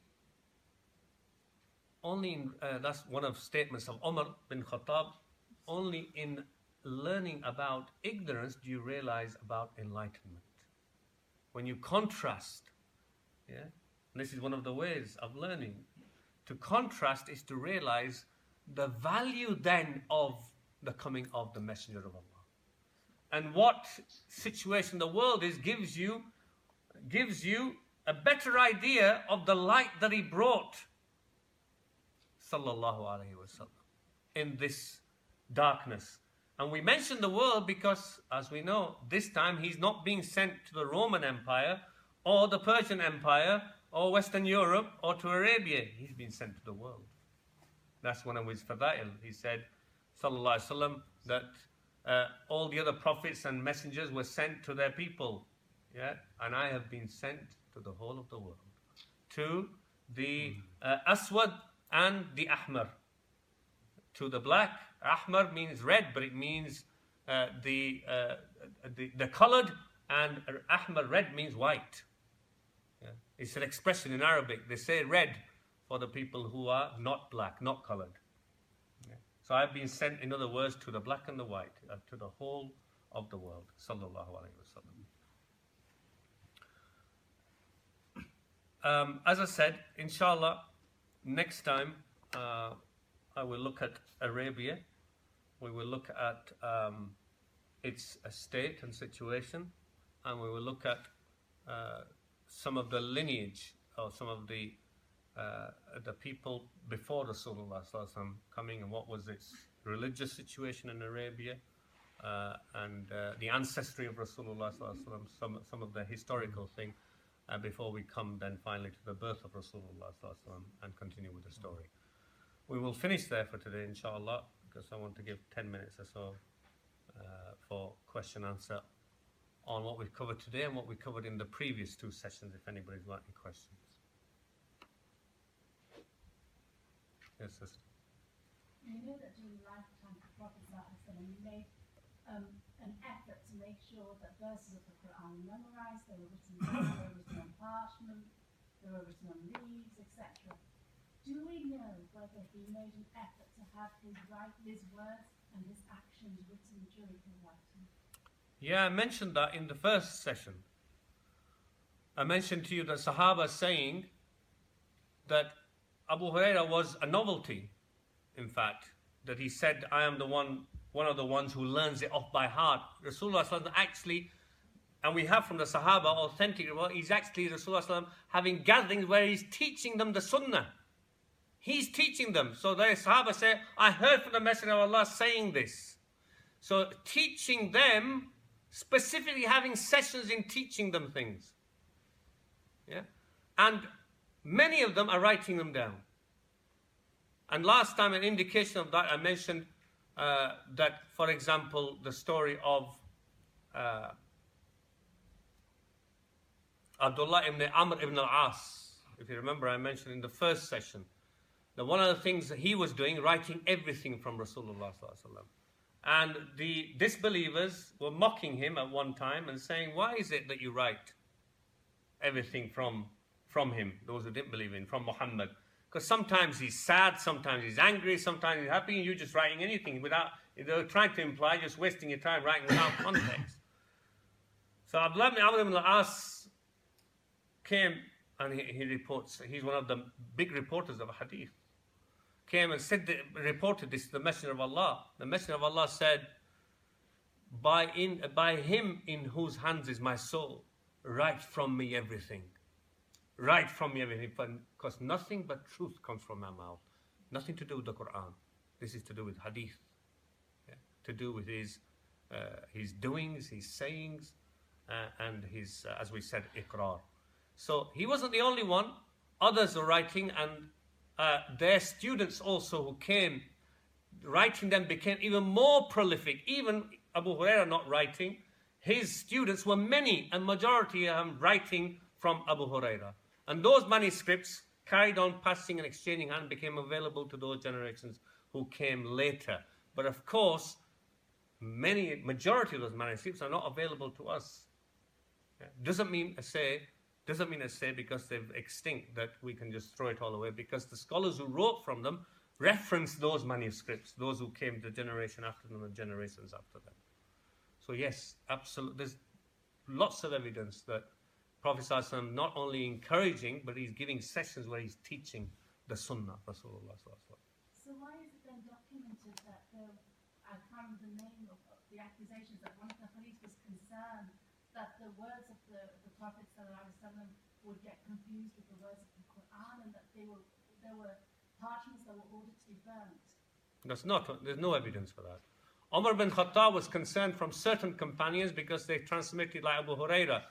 Only in, uh, that's one of statements of Umar bin Khattab, only in learning about ignorance do you realize about enlightenment. When you contrast, yeah, and this is one of the ways of learning, to contrast is to realize the value then of the coming of the Messenger of Allah. And what situation the world is gives you, gives you a better idea of the light that he brought, sallallahu alaihi wasallam, in this darkness. And we mention the world because, as we know, this time he's not being sent to the Roman Empire or the Persian Empire or Western Europe or to Arabia. He's been sent to the world. That's one of his fadail. He said, sallallahu alaihi wasallam, that uh, all the other prophets and messengers were sent to their people. Yeah, and I have been sent to the whole of the world, to the uh, Aswad and the Ahmar, to the black. Ahmar means red, but it means uh, the, uh, the the colored, and Ahmar, red, means white. Yeah. It's an expression in Arabic. They say red for the people who are not black, not colored. Yeah. So I've been sent, in other words, to the black and the white, uh, to the whole of the world. Sallallahu alaihi wasallam. Um, as I said, inshallah, next time uh, I will look at Arabia. We will look at um, its state and situation, and we will look at uh, some of the lineage or some of the uh, the people before Rasulullah sallallahu alaihi wasallam coming, and what was its religious situation in Arabia, uh, and uh, the ancestry of Rasulullah sallallahu alaihi wasallam, some some of the historical thing. Uh, before we come then finally to the birth of Rasulullah sallallahu alaihi wasallam and continue with the story. We will finish there for today, inshallah, because I want to give ten minutes or so uh, for question answer on what we've covered today and what we covered in the previous two sessions, if anybody's got any questions. Yes, sister. You know that during the lifetime of the Prophet you made um, an effort to make sure that verses of the Quran were memorized, they were written down, they were written on parchment, they were written on leaves, et cetera. Do we know whether he made an effort to have his right, his words and his actions written during his lifetime? Yeah, I mentioned that in the first session. I mentioned to you that Sahaba saying that Abu Huraira was a novelty, in fact, that he said, I am the one, one of the ones who learns it off by heart. Rasulullah actually, and we have from the Sahaba authentic, well, he's actually Rasulullah having gatherings where he's teaching them the Sunnah. He's teaching them. So the Sahaba say, I heard from the Messenger of Allah saying this. So teaching them, specifically having sessions in teaching them things. Yeah, and many of them are writing them down. And last time, an indication of that, I mentioned uh, that, for example, the story of uh, Abdullah ibn Amr ibn al-As. If you remember, I mentioned in the first session that one of the things that he was doing, writing everything from Rasulullah sallallahu alaihi wasallam. And the disbelievers were mocking him at one time and saying, why is it that you write everything from, from him, those who didn't believe in, from Muhammad? Because sometimes he's sad, sometimes he's angry, sometimes he's happy, and you're just writing anything without, they're trying to imply just wasting your time writing without context. So Abdullah ibn Amr ibn al-As came and he, he reports, he's one of the big reporters of hadith, came and said, reported this to the Messenger of Allah. The Messenger of Allah said, by, in, by him in whose hands is my soul, write from me everything. Write from me everything, because nothing but truth comes from my mouth. Nothing to do with the Quran. This is to do with hadith. Yeah? To do with his, uh, his doings, his sayings, uh, and his, uh, as we said, iqrar. So he wasn't the only one. Others are writing, and uh, their students also who came, writing them became even more prolific. Even Abu Huraira not writing, his students were many, and majority of them writing from Abu Huraira. And those manuscripts carried on passing and exchanging and became available to those generations who came later. But of course, many, majority of those manuscripts are not available to us. Yeah. Doesn't mean, I say, doesn't mean I say because they're extinct that we can just throw it all away, because the scholars who wrote from them reference those manuscripts, those who came the generation after them and generations after them. So yes, absolutely, there's lots of evidence that Prophet ﷺ not only encouraging, but he's giving sessions where he's teaching the Sunnah of Rasulullah. So why is it then documented that the, I can't remember the name of, of the accusations that one of the Khalifs was concerned that the words of the, the Prophet ﷺ would get confused with the words of the Quran, and that they were, there were parchments that were ordered to be burnt? That's not, there's no evidence for that. Umar bin Khattab was concerned from certain companions because they transmitted like Abu Huraira.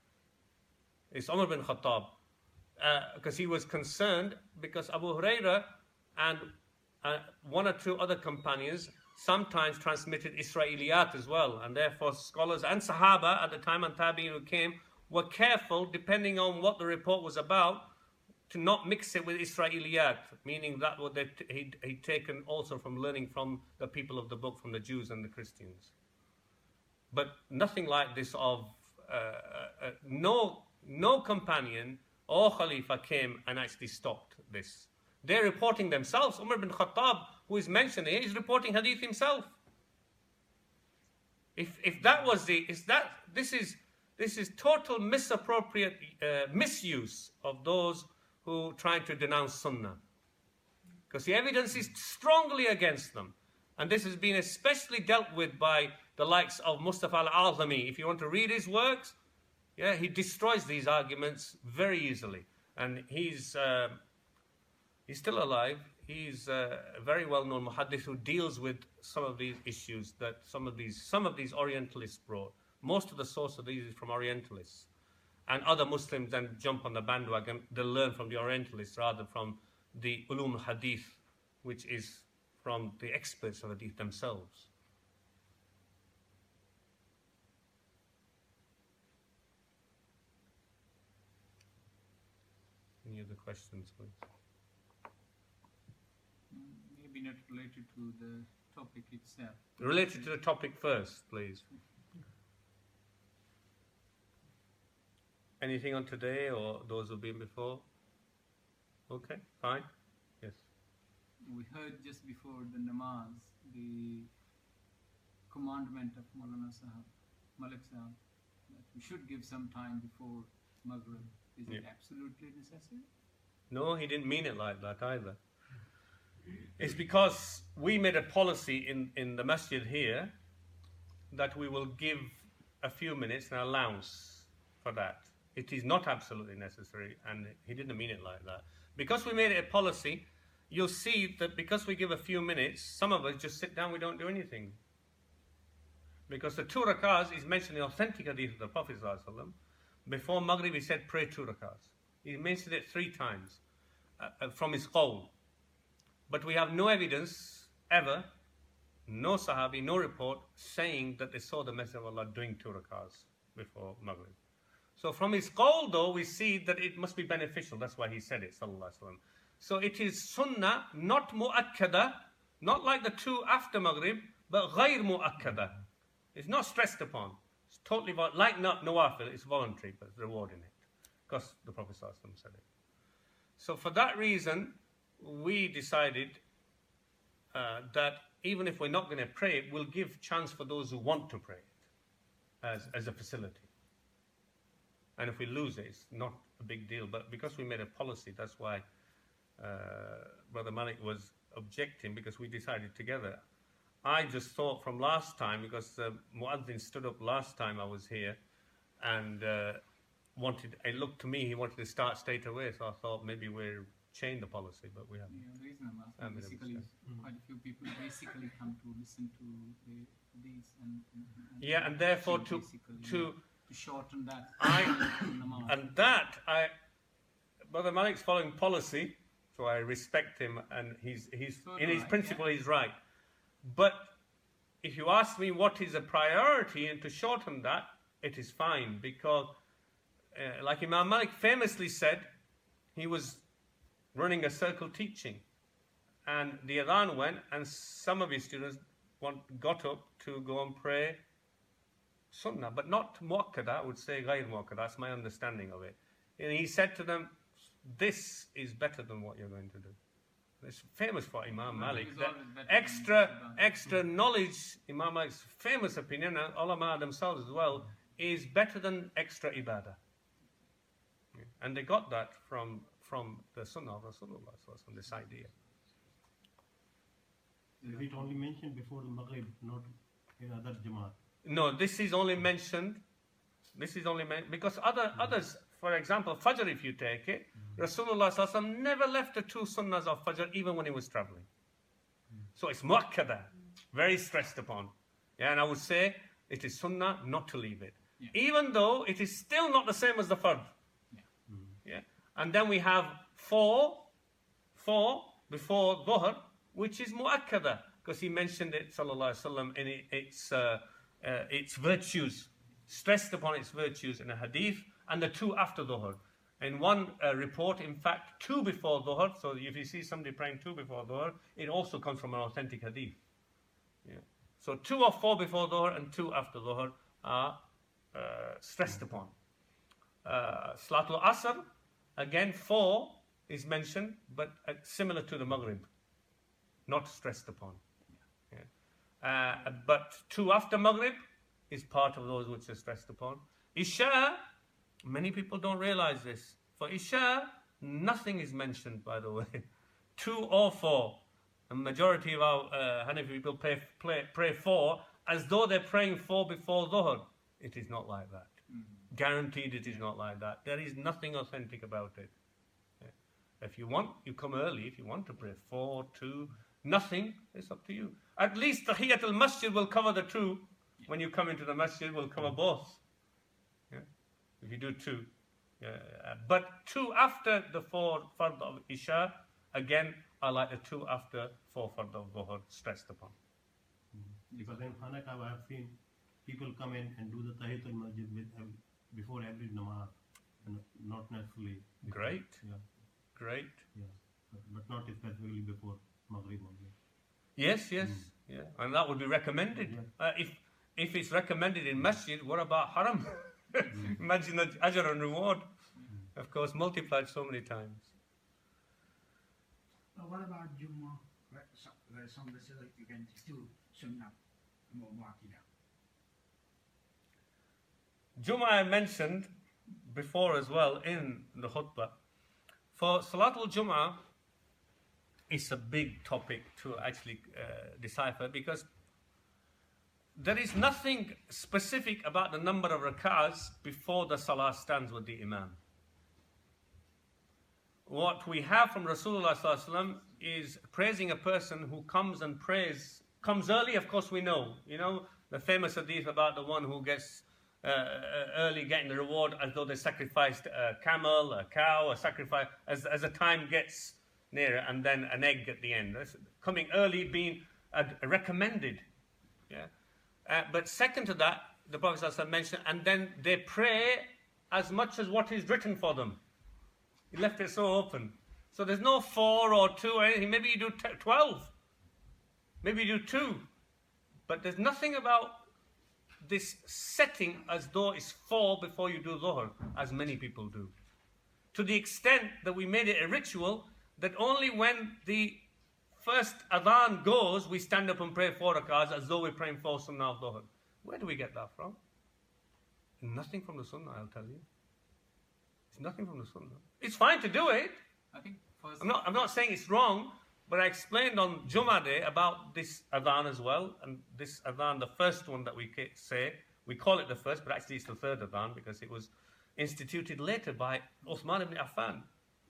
It's Umar bin Khattab, uh, because he was concerned because Abu Huraira and uh, one or two other companions sometimes transmitted Israeliyat as well, and therefore scholars and Sahaba at the time and Tabi'in who came were careful, depending on what the report was about, to not mix it with Israeliyat, meaning that what he'd, he'd taken also from learning from the people of the book, from the Jews and the Christians. But nothing like this of uh, uh, no. No companion or Khalifa came and actually stopped this. They're reporting themselves. Umar bin Khattab, who is mentioned here, is reporting hadith himself. If if that was the, is that this is this is total misappropriate uh, misuse of those who trying to denounce Sunnah, because the evidence is strongly against them, and this has been especially dealt with by the likes of Mustafa al-Azami. If you want to read his works. Yeah, he destroys these arguments very easily, and he's uh, he's still alive. He's uh, a very well-known muhaddith who deals with some of these issues that some of these some of these Orientalists brought. Most of the source of these is from Orientalists, and other Muslims then jump on the bandwagon. They learn from the Orientalists rather from the ulum hadith, which is from the experts of hadith themselves. Any other questions, please? Maybe not related to the topic itself. Related to the topic first, please. Anything on today or those who've been before? Okay, fine. Yes. We heard just before the namaz the commandment of Maulana Sahab, Malik Sahab, that we should give some time before Maghrib, is it Yeah. absolutely necessary? No, he didn't mean it like that either. It's because we made a policy in, in the masjid here that we will give a few minutes, an allowance for that. It is not absolutely necessary, and he didn't mean it like that. Because we made it a policy, you'll see that because we give a few minutes, some of us just sit down, we don't do anything. Because the two rakahs is mentioned in the authentic hadith of the Prophet ﷺ. Before Maghrib he said pray two rakahs. He mentioned it three times uh, from his qawl. But we have no evidence ever, no Sahabi, no report saying that they saw the Messenger of Allah doing two rakahs before Maghrib. So from his qawl though, we see that it must be beneficial. That's why he said it, sallallahu alaihi wasallam. So it is sunnah, not mu'akkada, not like the two after Maghrib, but ghayr mu'akkada. It's not stressed upon. It's totally, vol- like not nawafil, it's voluntary, but it's reward in it. Because the Prophet sallallahu alaihi wasallam said it. So for that reason, we decided uh, that even if we're not going to pray it, we'll give chance for those who want to pray it as, as a facility. And if we lose it, it's not a big deal. But because we made a policy, that's why uh, Brother Malik was objecting, because we decided together. I just thought from last time, because the Muazzin stood up last time I was here, and uh, wanted, it looked to me, he wanted to start straight away, so I thought maybe we'll change the policy, but we haven't. Yeah, the reason I'm asking, I mean, basically, it's, quite a few people basically come to listen to the, these and, and, and Yeah, and therefore to basically, to yeah, to shorten that. I namaz. and that I Brother Malik's following policy, so I respect him, and he's he's So in do his I, principle yeah. he's right. But if you ask me what is a priority and to shorten that, it is fine, because uh, like Imam Malik famously said, he was running a circle teaching, and the adhan went, and some of his students want, got up to go and pray sunnah, but not muakkada. I would say ghayr muakkada. That's my understanding of it. And he said to them, this is better than what you're going to do. It's famous for Imam Malik. It's That always better extra, than Sunnah. extra knowledge, Imam Malik's famous opinion, and ulama themselves as well, is better than extra ibadah. And they got that from from the Sunnah of Rasulullah, from this idea. Is it only mentioned before the Maghrib, not in other Jamaat? No, this is only mentioned. This is only mentioned because other others, for example, Fajr, if you take it, Rasulullah sallallahu alaihi wasallam never left the two sunnahs of Fajr even when he was traveling. So it's muakkada, very stressed upon. Yeah, and I would say it is sunnah not to leave it, Yeah. even though it is still not the same as the fard. Yeah. Yeah, and then we have four, four before Dhuhr, which is muakkada, because he mentioned it, sallallahu alaihi wasallam, in it, its uh, uh, its virtues, stressed upon its virtues in a hadith, and the two after Dhuhr. In one uh, report, in fact, two before Dhuhr, so if you see somebody praying two before Dhuhr, it also comes from an authentic hadith. Yeah. So two or four before Dhuhr and two after Dhuhr are uh, stressed upon. Uh, Salatul Asr, again, four is mentioned, but uh, similar to the Maghrib, not stressed upon. Yeah. Uh, but two after Maghrib is part of those which are stressed upon. Isha, many people don't realize this. For Isha, nothing is mentioned, by the way. Two or four. The majority of our uh, Hanafi people pray, pray, pray four as though they're praying four before Dhuhr. It is not like that. Mm-hmm. Guaranteed it is not like that. There is nothing authentic about it. Yeah. If you want, you come early. If you want to pray four, two, nothing, it's up to you. At least Tahiyyat al-Masjid will cover the two. When you come into the masjid, will cover both. Yeah? If you do two. Yeah. But two after the four fard of Isha, again, I like the two after four fard of Dhuhr stressed upon. Because in Hanaka I have seen people come in and do the Tahiyatul Masjid with ev- before every namaz, and not necessarily. before- Great. Yeah, Great. yeah, but, but not specifically before Maghrib only. Yes, yes, yeah, and that would be recommended. Uh, if if it's recommended in masjid, what about haram? Imagine the ajr and reward, of course, multiplied so many times. Uh, what about Jummah? Where some, where some of the say like you can do Sunnah more Mu'akkada. Jummah I mentioned before as well in the khutbah. For Salatul Jum'ah, it's a big topic to actually uh, decipher, because there is nothing specific about the number of rak'ahs before the salah stands with the imam. What we have from Rasulullah sallallahu alaihi wasallam is praising a person who comes and prays, comes early, of course we know. You know, the famous hadith about the one who gets uh, early getting the reward as though they sacrificed a camel, a cow, a sacrifice, as, as the time gets nearer, and then an egg at the end. That's coming early being uh, recommended. Yeah. Uh, but second to that, the Prophet sallallahu alaihi wasallam mentioned, and then they pray as much as what is written for them. He left it so open. So there's no four or two or anything. Maybe you do t- twelve. Maybe you do two. But there's nothing about this setting as though it's four before you do Dhuhr, as many people do. To the extent that we made it a ritual that only when the first adhan goes, we stand up and pray four rakahs as though we're praying four sunnah of Dhuhr. Where do we get that from? Nothing from the sunnah, I'll tell you. It's nothing from the sunnah. It's fine to do it. I think first. I'm not, I'm not saying it's wrong, but I explained on Jummah Day about this adhan as well. And this adhan, the first one that we say, we call it the first, but actually it's the third adhan because it was instituted later by Uthman ibn Affan.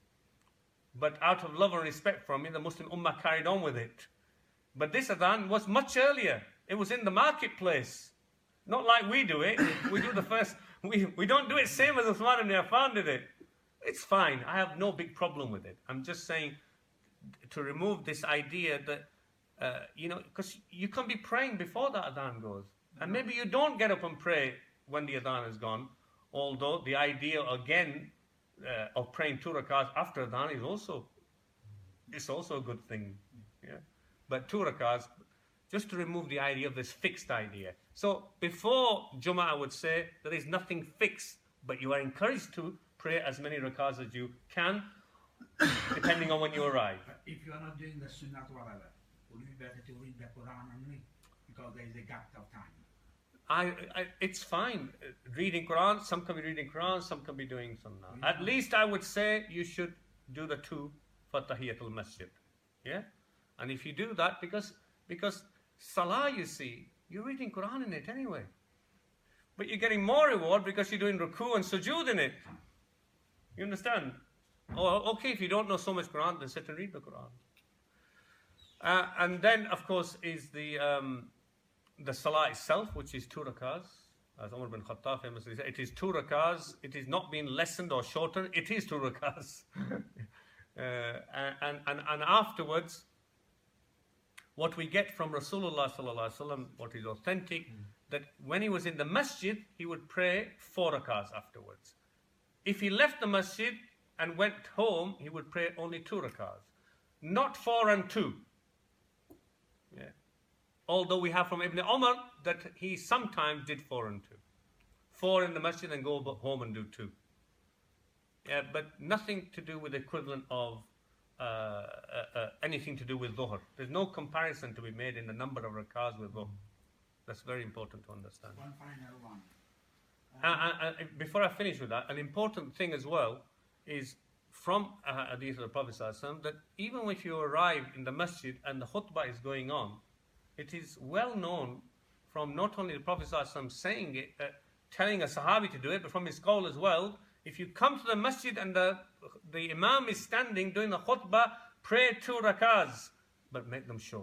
But out of love and respect for me, the Muslim Ummah carried on with it. But this adhan was much earlier. It was in the marketplace. Not like we do it. We do the first, we, we don't do it same as Uthman ibn Affan did it. It's fine. I have no big problem with it. I'm just saying to remove this idea that, uh, you know, because you can be praying before the adhan goes. And maybe you don't get up and pray when the adhan is gone. Although the idea, again, uh, of praying two rakahs after adhan is also, it's also a good thing. Yeah. But two rakahs, just to remove the idea of this fixed idea. So before Jummah, I would say there is nothing fixed, but you are encouraged to pray as many rakahs as you can, depending on when you arrive. If you are not doing the sunnah or whatever, would it be better to read the Quran only? Because there is a gap of time. I, I, it's fine. Reading Quran, some can be reading Quran, some can be doing sunnah. Yeah. At least I would say you should do the two for Tahiyatul Masjid. Yeah? And if you do that, because because Salah, you see, you're reading Quran in it anyway. But you're getting more reward because you're doing Ruku and Sujood in it. You understand? Oh, okay, if you don't know so much Quran, then sit and read the Quran. Uh, and then, of course, is the um, the Salah itself, which is two rakahs. As Umar bin Khattab famously said, it is two rakahs. It is not being lessened or shortened. It is two rakahs. uh, and, and, and afterwards, what we get from Rasulullah sallallahu alaihi wasallam, what is authentic, mm. that when he was in the masjid, he would pray four rakahs afterwards. If he left the masjid and went home, he would pray only two rakahs. Not four and two. Yeah. Although we have from Ibn Umar that he sometimes did four and two. Four in the masjid and go home and do two. Yeah, but nothing to do with the equivalent of uh, uh, uh, anything to do with Dhuhr. There's no comparison to be made in the number of rakahs with Dhuhr. That's very important to understand. One final one. Uh, uh, uh, before I finish with that, an important thing as well is from a hadith of the Prophet ﷺ that even if you arrive in the masjid and the khutbah is going on, it is well known from not only the Prophet ﷺ saying it, uh, telling a Sahabi to do it, but from his qawl as well. If you come to the masjid and the, the Imam is standing doing the khutbah, pray two rakahs, but make them short.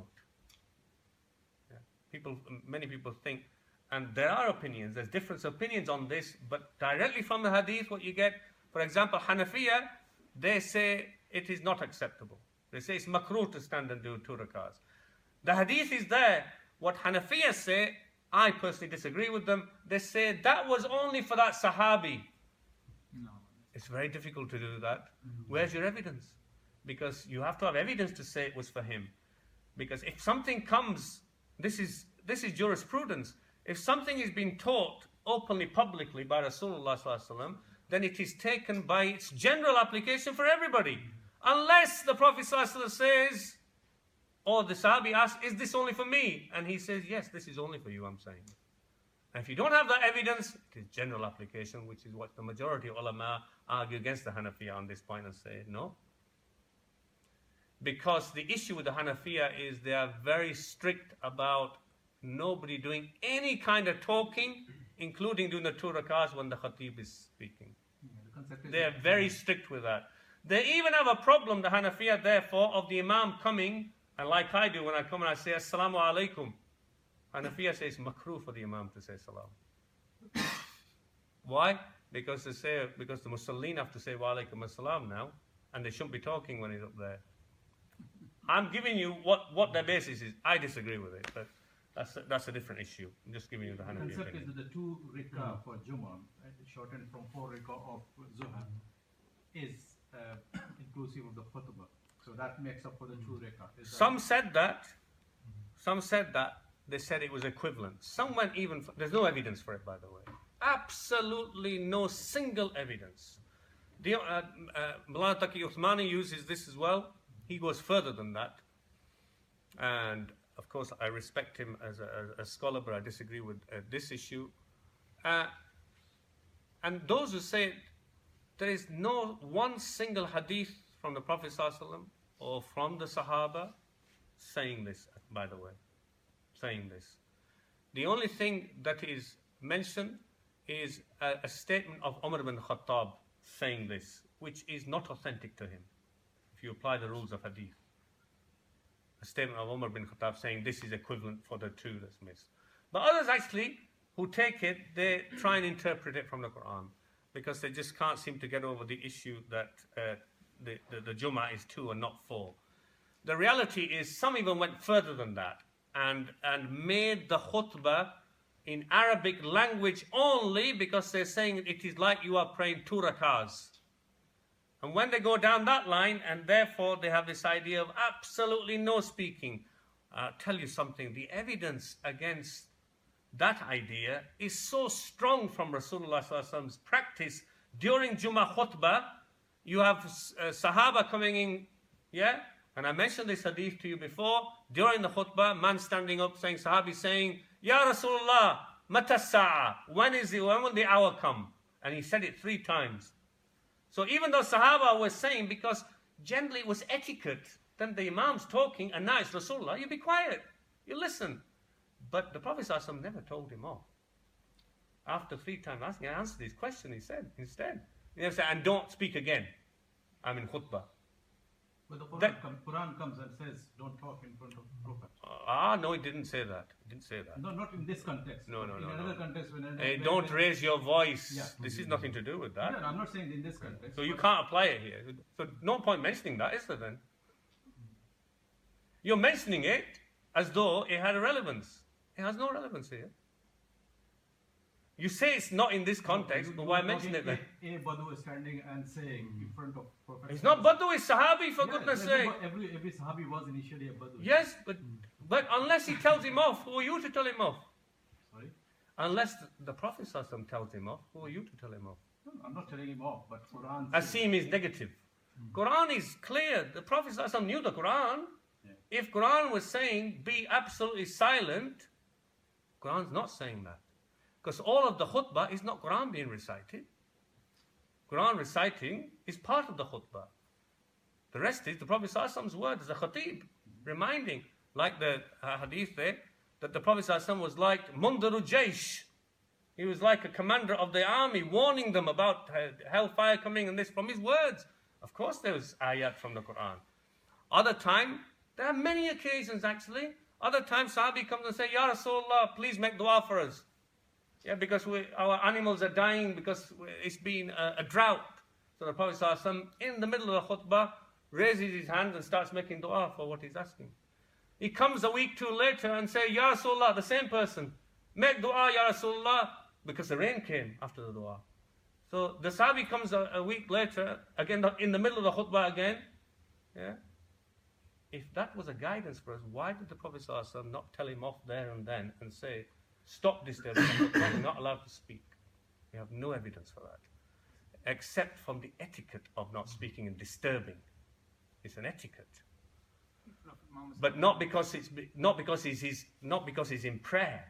Yeah. People, many people think, and there are opinions, there's different opinions on this, but directly from the hadith, what you get, for example, Hanafiya, they say it is not acceptable. They say it's makruh to stand and do two rakahs. The hadith is there. What Hanafiya say, I personally disagree with them. They say that was only for that Sahabi. No. It's very difficult to do that. Mm-hmm. Where's your evidence? Because you have to have evidence to say it was for him. Because if something comes, this is this is jurisprudence. If something is being taught openly, publicly by Rasulullah sallallahu alaihi wasallam, then it is taken by its general application for everybody. Unless the Prophet sallallahu alaihi wasallam says, or the Sahabi asks, is this only for me? And he says, yes, this is only for you, I'm saying. And if you don't have that evidence, it is general application, which is what the majority of ulama argue against the Hanafiya on this point and say no. Because the issue with the Hanafiya is they are very strict about nobody doing any kind of talking, including doing the two rakahs when the khatib is speaking. Yeah, the concept is They are very strict with that. They even have a problem, the Hanafiya, therefore, of the Imam coming, and like I do when I come and I say Assalamu alaikum. Hanafiya says makruh for the Imam to say salam. Why? Because they say because the Musallin have to say wa alaikum assalam now, and they shouldn't be talking when he's up there. I'm giving you what, what their basis is. I disagree with it, but that's a, that's a different issue. I'm just giving you the The Hanafi concept opinion. is that the two rika for Jummah, right, shortened from four rika of Zuhar, is uh, inclusive of the khutbah. So that makes up for the two rika. Is that- Some said that. Some said that. They said it was equivalent. Some went even. For, there's no evidence for it, by the way. Absolutely no single evidence. The uh, uh, Mawlana Taqi Uthmani uses this as well. He goes further than that. And of course, I respect him as a, as a scholar, but I disagree with uh, this issue. Uh, and those who say there is no one single hadith from the Prophet ﷺ or from the Sahaba saying this, by the way, saying this. The only thing that is mentioned is a, a statement of Umar ibn Khattab saying this, which is not authentic to him, if you apply the rules of hadith. A statement of Umar bin Khattab saying this is equivalent for the two that's missed. But others actually, who take it, they try and interpret it from the Quran, because they just can't seem to get over the issue that uh, the, the, the Jummah is two and not four. The reality is some even went further than that and, and made the khutbah in Arabic language only, because they're saying it is like you are praying two rakahs. And when they go down that line, and therefore they have this idea of absolutely no speaking, I'll tell you something, the evidence against that idea is so strong from Rasulullah sallallahu alaihi wasallam's practice during Jummah khutbah. You have uh, Sahaba coming in, yeah? And I mentioned this hadith to you before. During the khutbah, man standing up saying, Sahabi saying, Ya Rasulullah, mata sa'a, when is it, when will the hour come? And he said it three times. So even though Sahaba was saying, because generally it was etiquette, then the Imam's talking, and now it's Rasulullah, you be quiet, you listen. But the Prophet ﷺ never told him off. After three times asking, I answered his question, he said, instead. He never said, and don't speak again. I'm in khutbah. But the Quran, That- come, Quran comes and says, don't talk in front of the Prophet. Ah, no, he didn't say that. He didn't say that. No, not in this context. No, but no, in no, another no. context, when Hey, when- don't when- raise your voice. Yeah. This is nothing to do with that. No, no, I'm not saying in this context. So you but- can't apply it here. So no point mentioning that, is there then? You're mentioning it as though it had a relevance. It has no relevance here. You say it's not in this context, You- but you why are mention it talking then? A, a Badu is standing and saying in front of Prophet. It's not Badu, it's Sahabi, for Yeah, goodness every, sake. every, every Sahabi was initially a Badu. Yes, but, but unless he tells him off, who are you to tell him off? Sorry? Unless the, the Prophet ﷺ tells him off, who are you to tell him off? No, I'm not telling him off, but Quran says- Asim is negative. Quran is clear. The Prophet ﷺ knew the Quran. Yeah. If Quran was saying be absolutely silent, Quran's not saying that. Because all of the khutbah is not Quran being recited. Quran reciting is part of the khutbah. The rest is the Prophet ﷺ's word as a khatib, reminding, like the uh, hadith there, that the Prophet ﷺ was like Mundaru Jaysh. He was like a commander of the army, warning them about uh, hellfire coming and this from his words. Of course there was ayat from the Quran. Other time, there are many occasions actually. Other times Sahabi comes and say, Ya Rasulullah, please make dua for us. Yeah, because we, our animals are dying because it's been a, a drought. So the Prophet ﷺ, in the middle of the khutbah, raises his hand and starts making dua for what he's asking. He comes a week two later and says, Ya Rasulullah, the same person, make dua, Ya Rasulullah, because the rain came after the dua. So the Sahabi comes a, a week later, again in the middle of the khutbah again. Yeah. If that was a guidance for us, why did the Prophet ﷺ not tell him off there and then and say, stop disturbing the khutbah, you're not allowed to speak? We have no evidence for that, except from the etiquette of not speaking and disturbing. It's an etiquette, Prophet Muhammad but not because it's not because he's, he's not because he's in prayer.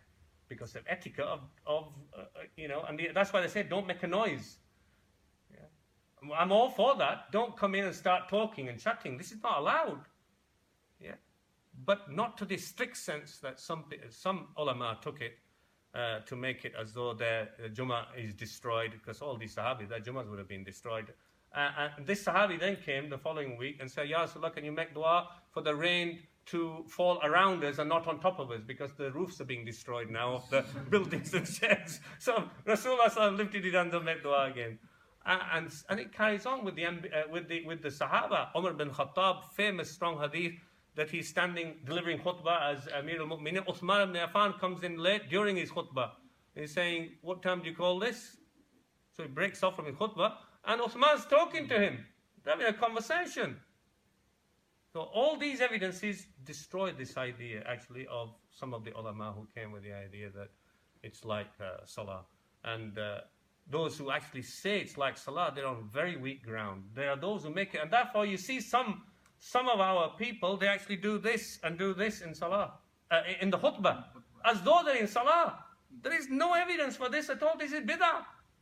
because of etiquette of, of uh, you know, and the, that's why they say don't make a noise. Yeah? I'm all for that. Don't come in and start talking and chatting. This is not allowed. Yeah, but not to the strict sense that some some ulama took it uh, to make it as though their uh, Jummah is destroyed, because all these Sahabis, their Jummahs would have been destroyed. Uh, and this Sahabi then came the following week and said, Ya Rasulullah, can you make dua for the rain to fall around us and not on top of us, because the roofs are being destroyed now of the buildings and sheds. So Rasulullah lifted his hands and made dua again. Uh, and, and it carries on with the, uh, with the, with the Sahaba. Umar bin Khattab, famous strong hadith, that he's standing delivering khutbah as Amir al-Mu'minin. Uthman ibn Affan comes in late during his khutbah. He's saying, what time do you call this? So he breaks off from his khutbah, and Uthman's talking to him. They're having a conversation. So all these evidences destroy this idea, actually, of some of the ulama who came with the idea that it's like uh, salah. And uh, those who actually say it's like salah, they're on very weak ground. There are those who make it, and therefore you see some some of our people, they actually do this and do this in salah, uh, in the khutbah, as though they're in salah. There is no evidence for this at all. This is bid'ah.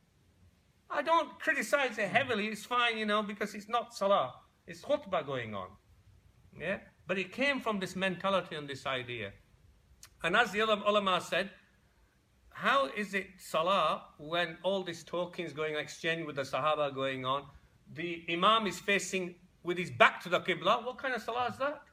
I don't criticize it heavily. It's fine, you know, because it's not salah. It's khutbah going on. Yeah, but it came from this mentality and this idea. And as the other ulama said, how is it salah when all this talking is going on, exchange with the Sahaba going on, the Imam is facing with his back to the Qibla? What kind of salah is that?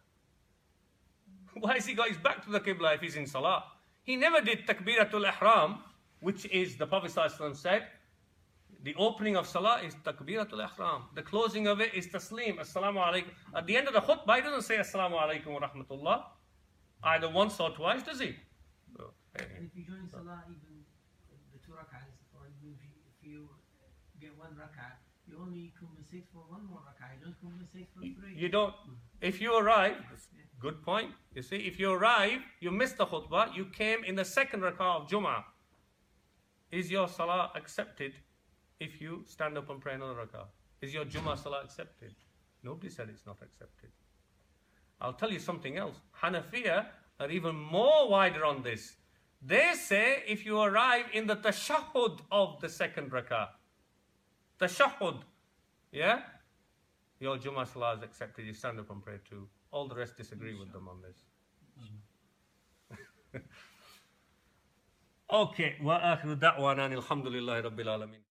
Why has he got his back to the Qibla if he's in salah? He never did Takbiratul Ihram, which is, the Prophet ﷺ said, the opening of salah is Takbiratul Ihram. The closing of it is Taslim, Assalamu alaikum. At the end of the khutbah, he doesn't say Assalamu alaikum wa rahmatullah, either once or twice, does he? So, and if you join salah, even the two rak'ahs, or even if you, if you get one rak'ah, you only compensate for one more rak'ah, you don't compensate for three. You don't, if you arrive, good point. You see, if you arrive, you missed the khutbah, you came in the second rak'ah of Jum'ah. Is your salah accepted if you stand up and pray another rak'ah? Is your Jummah salah accepted? Nobody said it's not accepted. I'll tell you something else. Hanafiya are even more wider on this. They say if you arrive in the tashahhud of the second rak'ah, tashahhud, yeah, your Jummah salah is accepted. You stand up and pray too. All the rest disagree with them on this. Okay, wa akhiru da'wana alhamdulillahi rabbil alamin.